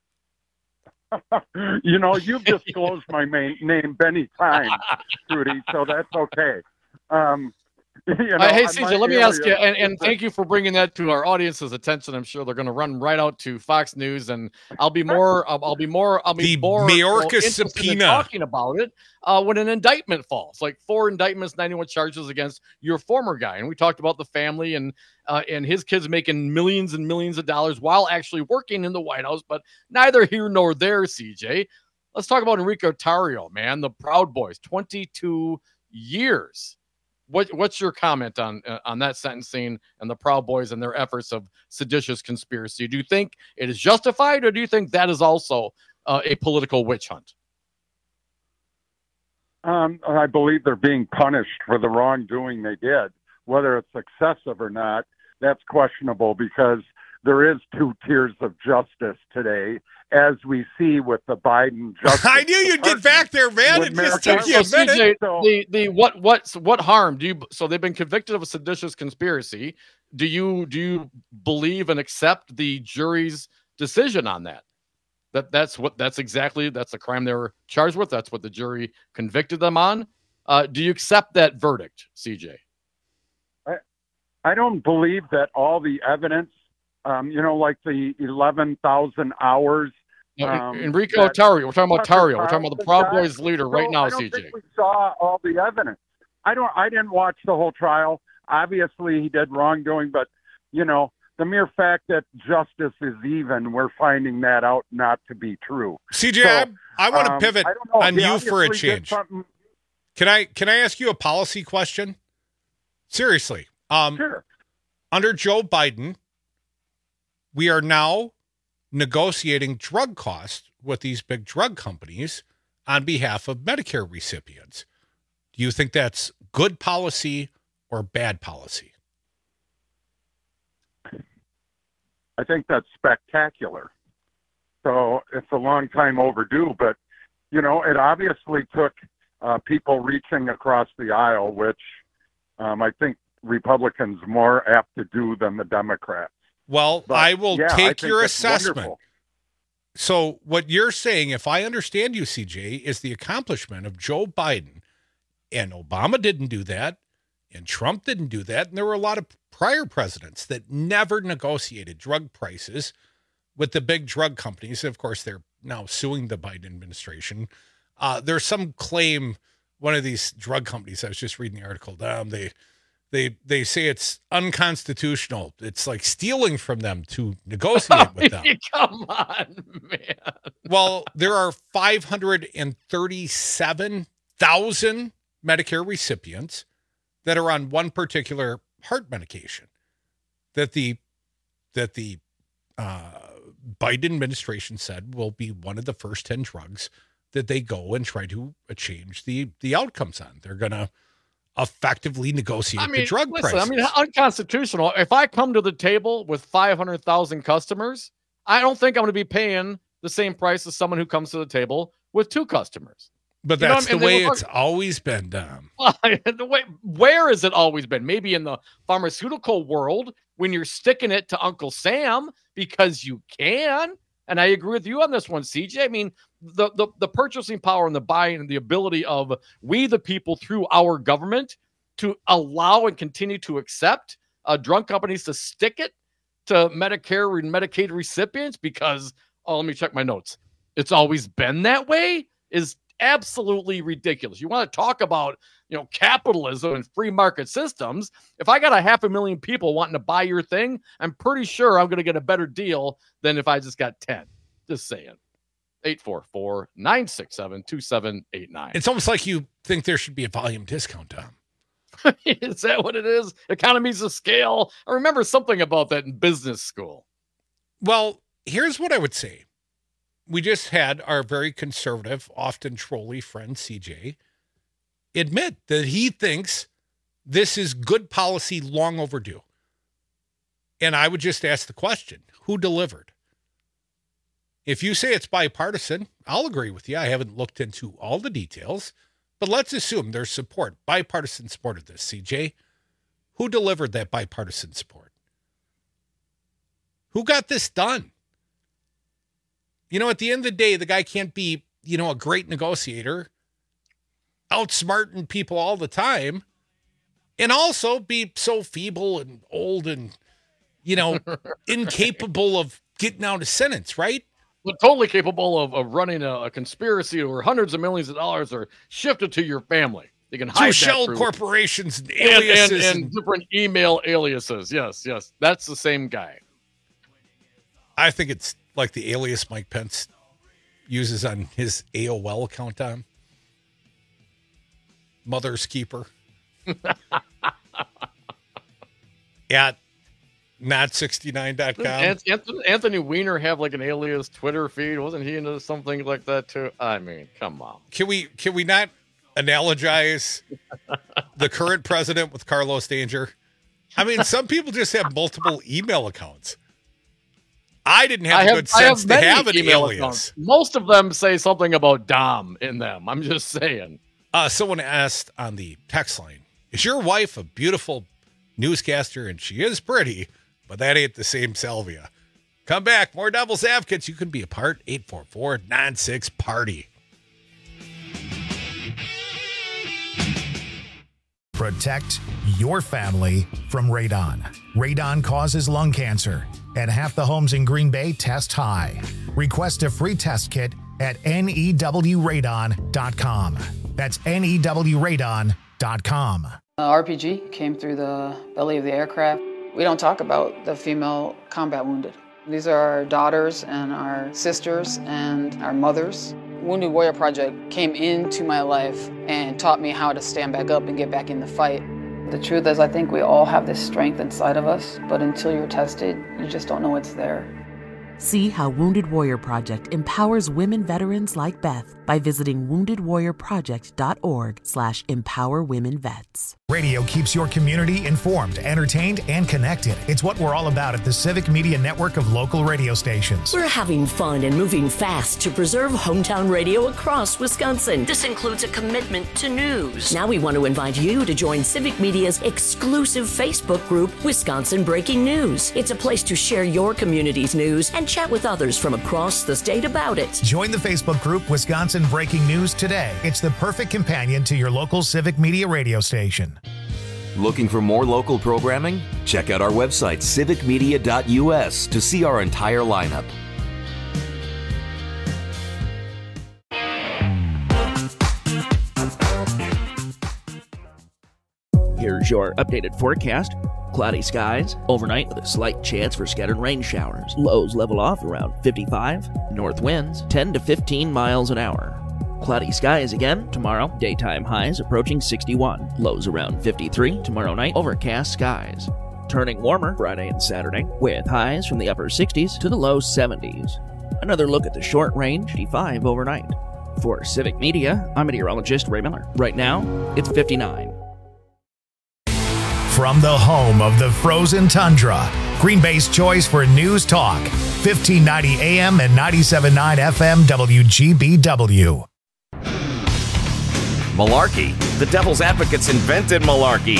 You know, you've disclosed my main name many times, Trudy, so that's okay. Um, you know, Uh, hey, on C my J, let me ask you, area- and, and thank you for bringing that to our audience's attention. I'm sure they're going to run right out to Fox News, and I'll be more, I'll, I'll be more, I'll be The more you know, Mayorkas interested in subpoena. talking about it uh, when an indictment falls, like four indictments, ninety-one charges against your former guy, and we talked about the family and uh, and his kids making millions and millions of dollars while actually working in the White House, but neither here nor there, C J. Let's talk about Enrique Tarrio, man, the Proud Boys, twenty-two years. What what's your comment on uh, on that sentencing and the Proud Boys and their efforts of seditious conspiracy? Do you think it is justified, or do you think that is also uh, a political witch hunt? Um, I believe they're being punished for the wrongdoing they did. Whether it's excessive or not, that's questionable because there is two tiers of justice today, as we see with the Biden justice. I knew you'd get back there, man. With It just Merrick took you a So, C J, minute. So- the the what what what harm do you? So they've been convicted of a seditious conspiracy. Do you do you believe and accept the jury's decision on that? That that's what that's exactly that's the crime they were charged with. That's what the jury convicted them on. Uh, do you accept that verdict, C J? I, I don't believe that all the evidence, um, you know, like the eleven thousand hours. No, um, Enrico that Tarrio. We're talking about Tucker Tarrio. We're talking about the Carlson Proud got. Boys leader So right now, I don't C J. think we saw all the evidence. I don't. I didn't watch the whole trial. Obviously, he did wrongdoing, but you know, the mere fact that justice is even, we're finding that out not to be true. C J, So, I, I want to um, pivot I don't know. on He you for a obviously did change. something- Can I can I ask you a policy question? Seriously. Um, Sure. Under Joe Biden, we are now negotiating drug costs with these big drug companies on behalf of Medicare recipients. Do you think that's good policy or bad policy? I think that's spectacular. So it's a long time overdue, but you know, it obviously took uh, people reaching across the aisle, which um, I think Republicans more apt to do than the Democrats. Well, But, I will yeah, I take think your that's assessment. wonderful. So what you're saying, if I understand you, C J, is the accomplishment of Joe Biden And Obama didn't do that. And Trump didn't do that. And there were a lot of prior presidents that never negotiated drug prices with the big drug companies. Of course, they're now suing the Biden administration. Uh, there's some claim, one of these drug companies, I was just reading the article, um, they they they say it's unconstitutional. It's like stealing from them to negotiate with them. Come on, man. Well, there are five hundred thirty-seven thousand Medicare recipients that are on one particular heart medication that the that the uh, Biden administration said will be one of the first ten drugs that they go and try to change the the outcomes on. They're going to effectively negotiate I mean, the drug listen, prices. I mean, unconstitutional. If I come to the table with five hundred thousand customers, I don't think I'm going to be paying the same price as someone who comes to the table with two customers. But You know that's what I mean? the way They were- it's always been done. the way, where has it always been? Maybe in the pharmaceutical world when you're sticking it to Uncle Sam because you can. And I agree with you on this one, C J. I mean, the, the, the purchasing power and the buying and the ability of we, the people, through our government to allow and continue to accept uh, drug companies to stick it to Medicare and Medicaid recipients because, oh, let me check my notes. It's always been that way is absolutely ridiculous. You want to talk about, you know, capitalism and free market systems. If I got a half a million people wanting to buy your thing, I'm pretty sure I'm going to get a better deal than if I just got ten. Just saying. eight four four, nine six seven, two seven eight nine. It's almost like you think there should be a volume discount, Tom. Is that what it is? Economies of scale. I remember something about that in business school. Well, here's what I would say. We just had our very conservative, often trolly friend C J admit that he thinks this is good policy long overdue. And I would just ask the question, who delivered? If you say it's bipartisan, I'll agree with you. I haven't looked into all the details, but let's assume there's support, bipartisan support of this, C J. Who delivered that bipartisan support? Who got this done? You know, at the end of the day, the guy can't be, you know, a great negotiator, outsmarting people all the time, and also be so feeble and old and, you know, incapable of getting out a sentence, right? But totally capable of, of running a, a conspiracy over hundreds of millions of dollars or shifted to your family. You can hide To that shell through- corporations and and, aliases. and, and and- different email aliases. Yes, yes. That's the same guy. I think it's like the alias Mike Pence uses on his A O L account on Mother's Keeper. At not sixty-nine dot com. Didn't Anthony, Anthony Weiner have like an alias Twitter feed? Wasn't he into something like that too? I mean, come on. Can we can we not analogize the current president with Carlos Danger? I mean, some people just have multiple email accounts. I didn't have I a have, good I sense have to many have an email alias. accounts. Most of them say something about Dom in them. I'm just saying. Uh, someone asked on the text line, is your wife a beautiful newscaster? And she is pretty, but that ain't the same Salvia. Come back. More Devil's Advocates. You can be a part. eight four four, nine six, party. Protect your family from radon. Radon causes lung cancer, and half the homes in Green Bay test high. Request a free test kit at N E W radon dot com. That's N E W radon dot com. Uh, R P G came through the belly of the aircraft. We don't talk about the female combat wounded. These are our daughters and our sisters and our mothers. Wounded Warrior Project came into my life and taught me how to stand back up and get back in the fight. The truth is, I think we all have this strength inside of us, but until you're tested, you just don't know it's there. See how Wounded Warrior Project empowers women veterans like Beth by visiting wounded warrior project dot org slash empower women vets. Radio keeps your community informed, entertained, and connected. It's what we're all about at the Civic Media Network of local radio stations. We're having fun and moving fast to preserve hometown radio across Wisconsin. This includes a commitment to news. Now we want to invite you to join Civic Media's exclusive Facebook group, Wisconsin Breaking News. It's a place to share your community's news and chat with others from across the state about it. Join the Facebook group, Wisconsin Breaking News today. It's the perfect companion to your local Civic Media radio station. Looking for more local programming? Check out our website, civic media dot u s, to see our entire lineup. Here's your updated forecast. Cloudy skies, overnight with a slight chance for scattered rain showers. Lows level off around fifty-five. North winds ten to fifteen miles an hour. Cloudy skies again tomorrow. Daytime highs approaching sixty-one. Lows around fifty-three. Tomorrow night, overcast skies. Turning warmer Friday and Saturday, with highs from the upper sixties to the low seventies. Another look at the short range, fifty-five overnight. For Civic Media, I'm meteorologist Ray Miller. Right now, it's fifty-nine. From the home of the frozen tundra, Green Bay's choice for news talk, fifteen ninety A M and ninety-seven point nine F M W G B W. Malarkey. The Devil's Advocates invented malarkey.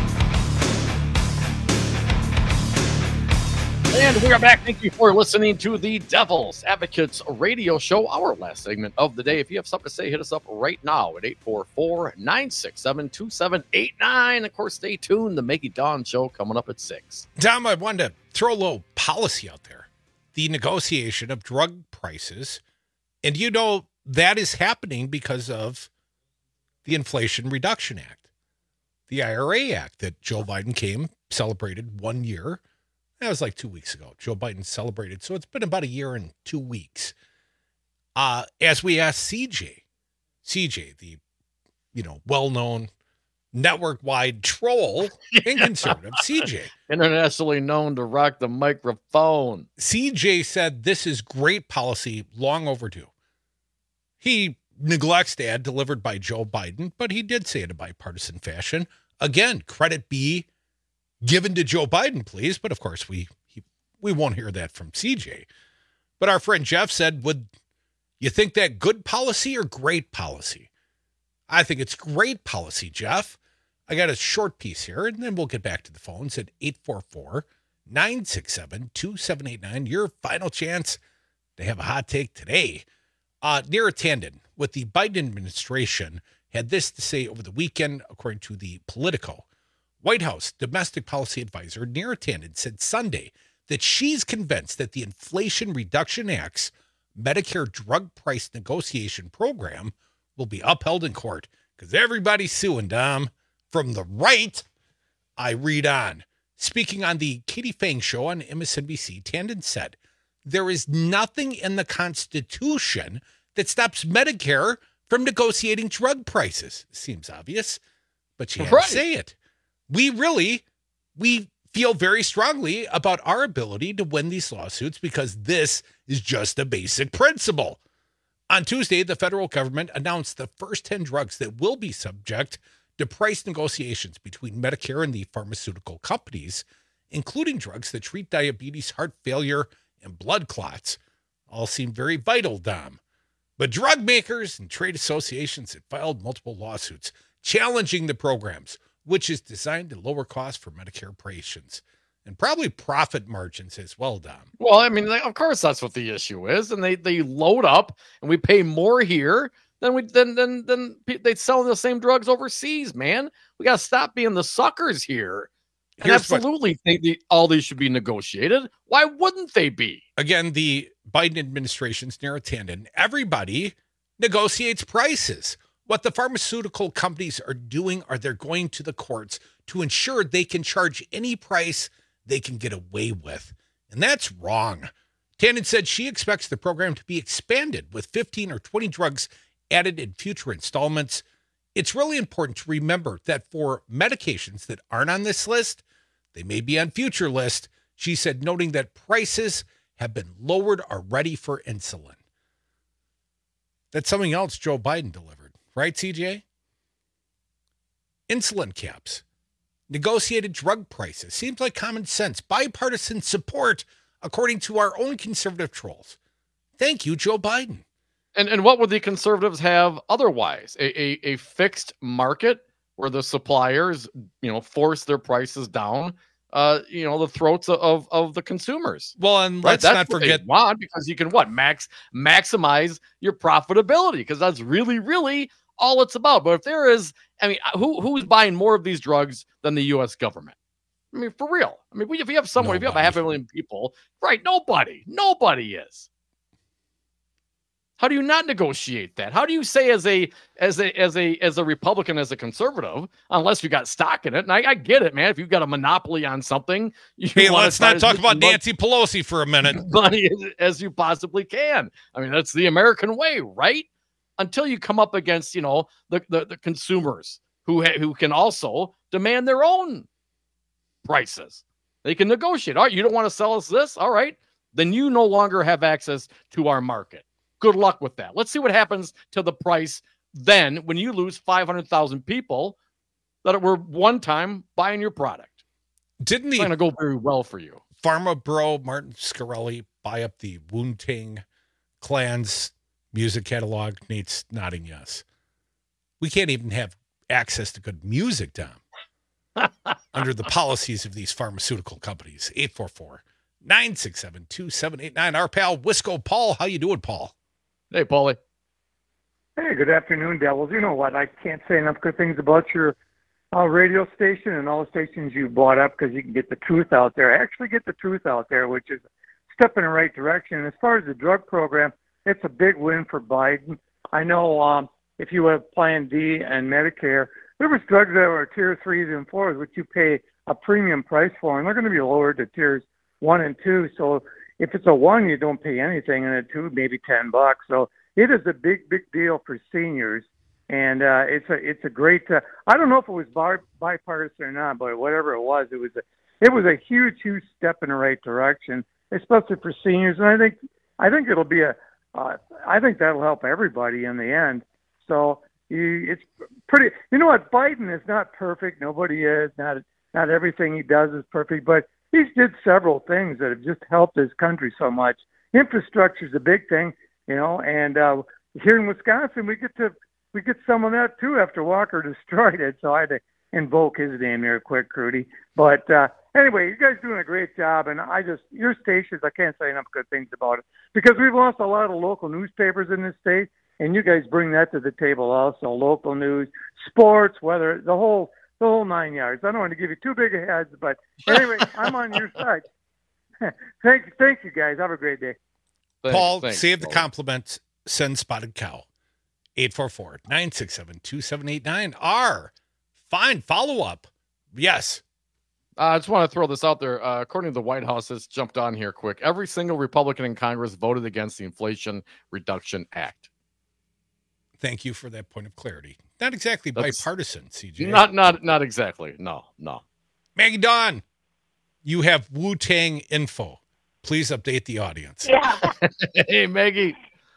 And we are back. Thank you for listening to the Devil's Advocates radio show, our last segment of the day. If you have something to say, hit us up right now at eight four four, nine six seven, two seven eight nine. Of course, stay tuned. The Maggie Dawn show coming up at six. Tom, I wanted to throw a little policy out there. The negotiation of drug prices. And you know, that is happening because of the Inflation Reduction Act, the I R A Act that Joe Biden came, celebrated one year. That was like two weeks ago. Joe Biden celebrated. So it's been about a year and two weeks. Uh, as we asked C J, C J, the, you know, well-known network-wide troll and conservative, C J. Internationally known to rock the microphone. C J said this is great policy, long overdue. He neglects to add delivered by Joe Biden, but he did say it in a bipartisan fashion. Again, credit be given to Joe Biden, please. But of course, we he, we won't hear that from C J. But our friend Jeff said, would you think that good policy or great policy? I think it's great policy, Jeff. I got a short piece here, and then we'll get back to the phones at eight four four, nine six seven, two seven eight nine. Your final chance to have a hot take today. Uh, Neera Tanden, with the Biden administration, had this to say over the weekend, according to the Politico. White House domestic policy advisor Neera Tanden said Sunday that she's convinced that the Inflation Reduction Act's Medicare drug price negotiation program will be upheld in court because everybody's suing, Dom. From the right, I read on. Speaking on the Katie Phang show on M S N B C, Tanden said, there is nothing in the Constitution that stops Medicare from negotiating drug prices. Seems obvious, but she had right. to say it. We really, we feel very strongly about our ability to win these lawsuits because this is just a basic principle. On Tuesday, the federal government announced the first ten drugs that will be subject to price negotiations between Medicare and the pharmaceutical companies, including drugs that treat diabetes, heart failure, and blood clots. All seem very vital, Dom. But drug makers and trade associations have filed multiple lawsuits challenging the programs, which is designed to lower costs for Medicare patients and probably profit margins as well, Dom. Well, I mean, of course, that's what the issue is. And they, they load up and we pay more here than we than than than they sell the same drugs overseas, man. We got to stop being the suckers here. And Here's absolutely what, think the, all these should be negotiated. Why wouldn't they be? Again, the Biden administration's Neera Tanden, everybody negotiates prices. What the pharmaceutical companies are doing are they're going to the courts to ensure they can charge any price they can get away with. And that's wrong. Tanden said she expects the program to be expanded with fifteen or twenty drugs added in future installments. It's really important to remember that for medications that aren't on this list, they may be on future lists, she said, noting that prices have been lowered already for insulin. That's something else Joe Biden delivered. Right, C J? insulin caps, negotiated drug prices. Seems like common sense. Bipartisan support, according to our own conservative trolls. Thank you, Joe Biden. And and what would the conservatives have otherwise? A, a a fixed market where the suppliers, you know, force their prices down, uh, you know, the throats of of the consumers. Well, and Right? let's That's not what forget they want, because you can what max maximize your profitability, because that's really really all it's about. But if there is, I mean, who who's buying more of these drugs than the U S government? I mean, for real. I mean, if you have someone, if you have a half a million people, right? Nobody, nobody is. How do you not negotiate that? How do you say as a as a as a as a Republican, as a conservative, unless you got stock in it? And I, I get it, man. If you've got a monopoly on something, you Hey, wanna let's try not to talk get about as much Nancy Pelosi for a minute. money as, as you possibly can. I mean, that's the American way, right? Until you come up against, you know, the the, the consumers who ha- who can also demand their own prices. They can negotiate. All right, you don't want to sell us this? All right, then you no longer have access to our market. Good luck with that. Let's see what happens to the price then when you lose five hundred thousand people that were one time buying your product. Didn't the it's going to go very well for you. Pharma bro Martin Scarelli buy up the Wu-Tang Clan's music catalog? Nate's nodding yes. We can't even have access to good music, Tom, under the policies of these pharmaceutical companies. eight four four, nine six seven, two seven eight nine. Our pal Wisco Paul. How you doing, Paul? Hey, Paulie. Hey, good afternoon, Devils. You know what? I can't say enough good things about your uh, radio station and all the stations you bought up, because you can get the truth out there. Actually get the truth out there, which is a step in the right direction. And as far as the drug program, it's a big win for Biden. I know um, if you have Plan D and Medicare, there was drugs that were tier threes and fours, which you pay a premium price for, and they're going to be lowered to tiers one and two. So if it's a one, you don't pay anything, and a two, maybe ten bucks. So it is a big, big deal for seniors, and uh, it's a it's a great. Uh, I don't know if it was bar, bipartisan or not, but whatever it was, it was a it was a huge, huge step in the right direction, especially for seniors. And I think I think it'll be a uh, I think that'll help everybody in the end. So you, it's pretty. You know what? Biden is not perfect. Nobody is. Not not everything he does is perfect, but he's did several things that have just helped his country so much. Infrastructure is a big thing, you know, and uh, here in Wisconsin, we get to we get some of that too after Walker destroyed it. So I had to invoke his name here quick, Crudy. But uh, anyway, you guys doing a great job, and I just your stations, I can't say enough good things about it, because we've lost a lot of local newspapers in this state, and you guys bring that to the table also. Local news, sports, weather, the whole. The whole nine yards. I don't want to give you too big a heads, but anyway, I'm on your side. thank, thank you, guys. Have a great day. Thanks, Paul, thanks, save Paul. The compliments. Send Spotted Cow. eight four four, nine six seven, two seven eight nine. R. Fine. Follow up. Yes. Uh, I just want to throw this out there. Uh, according to the White House, it's jumped on here quick. Every single Republican in Congress voted against the Inflation Reduction Act. Thank you for that point of clarity. Not exactly That's bipartisan, C J. Not, not, not exactly. No, no. Maggie Dawn, you have Wu-Tang info. Please update the audience. Yeah. Hey, Maggie.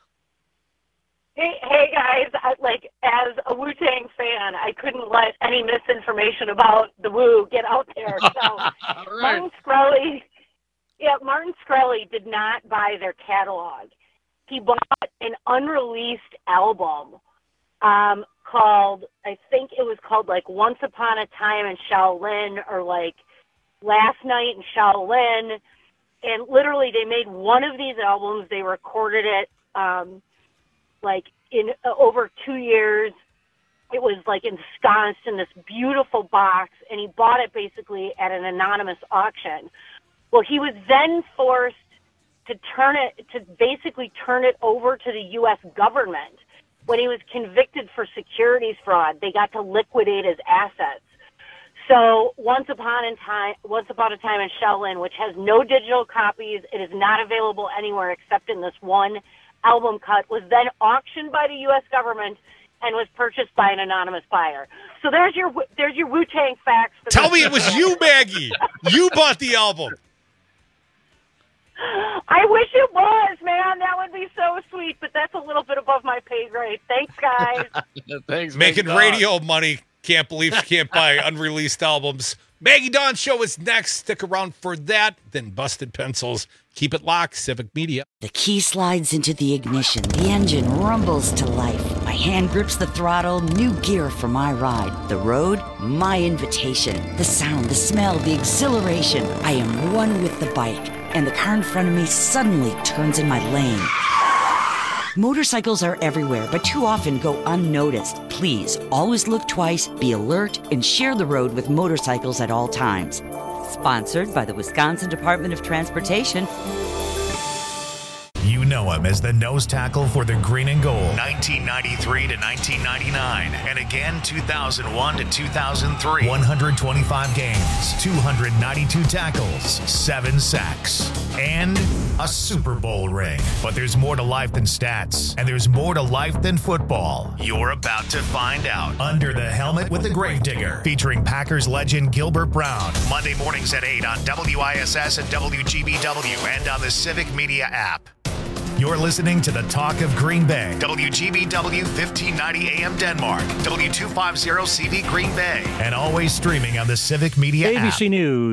Hey, hey guys. I, like, as a Wu-Tang fan, I couldn't let any misinformation about the Wu get out there. So right. Martin Shkreli, yeah, Martin Shkreli did not buy their catalog. He bought an unreleased album um, called, I think it was called like Once Upon a Time in Shaolin, or like Last Night in Shaolin. And literally they made one of these albums. They recorded it um, like in uh, over two years. It was like ensconced in this beautiful box, and he bought it basically at an anonymous auction. Well, he was then forced to turn it, to basically turn it over to the U S government. When he was convicted for securities fraud, they got to liquidate his assets. So once upon a time, once upon a time in Shaolin, which has no digital copies, it is not available anywhere except in this one album cut, was then auctioned by the U S government and was purchased by an anonymous buyer. So there's your there's your Wu-Tang facts. For Tell me it was you, Maggie. You bought the album. I wish it was, man. That would be so sweet, but that's a little bit above my pay grade. Thanks, guys. Thanks, Making Maggie radio Dawn. money Can't believe she can't buy unreleased albums. Maggie Dawn Show is next. Stick around for that. Then Busted Pencils. Keep it locked. Civic Media. The key slides into the ignition. The engine rumbles to life. My hand grips the throttle. New gear for my ride. The road, my invitation. The sound, the smell, the exhilaration. I am one with the bike. And the car in front of me suddenly turns in my lane. Motorcycles are everywhere, but too often go unnoticed. Please, always look twice, be alert, and share the road with motorcycles at all times. Sponsored by the Wisconsin Department of Transportation. You know him as the nose tackle for the Green and Gold, nineteen ninety-three to nineteen ninety-nine, and again two thousand one to two thousand three. one hundred twenty-five games, two hundred ninety-two tackles, seven sacks, and a Super Bowl ring. But there's more to life than stats, and there's more to life than football. You're about to find out. Under the Helmet with the Gravedigger, featuring Packers legend Gilbert Brown. Monday mornings at eight on W I S S and W G B W and on the Civic Media app. You're listening to the Talk of Green Bay. W G B W fifteen ninety A M Denmark. W two fifty C V Green Bay. And always streaming on the Civic Media app. A B C News.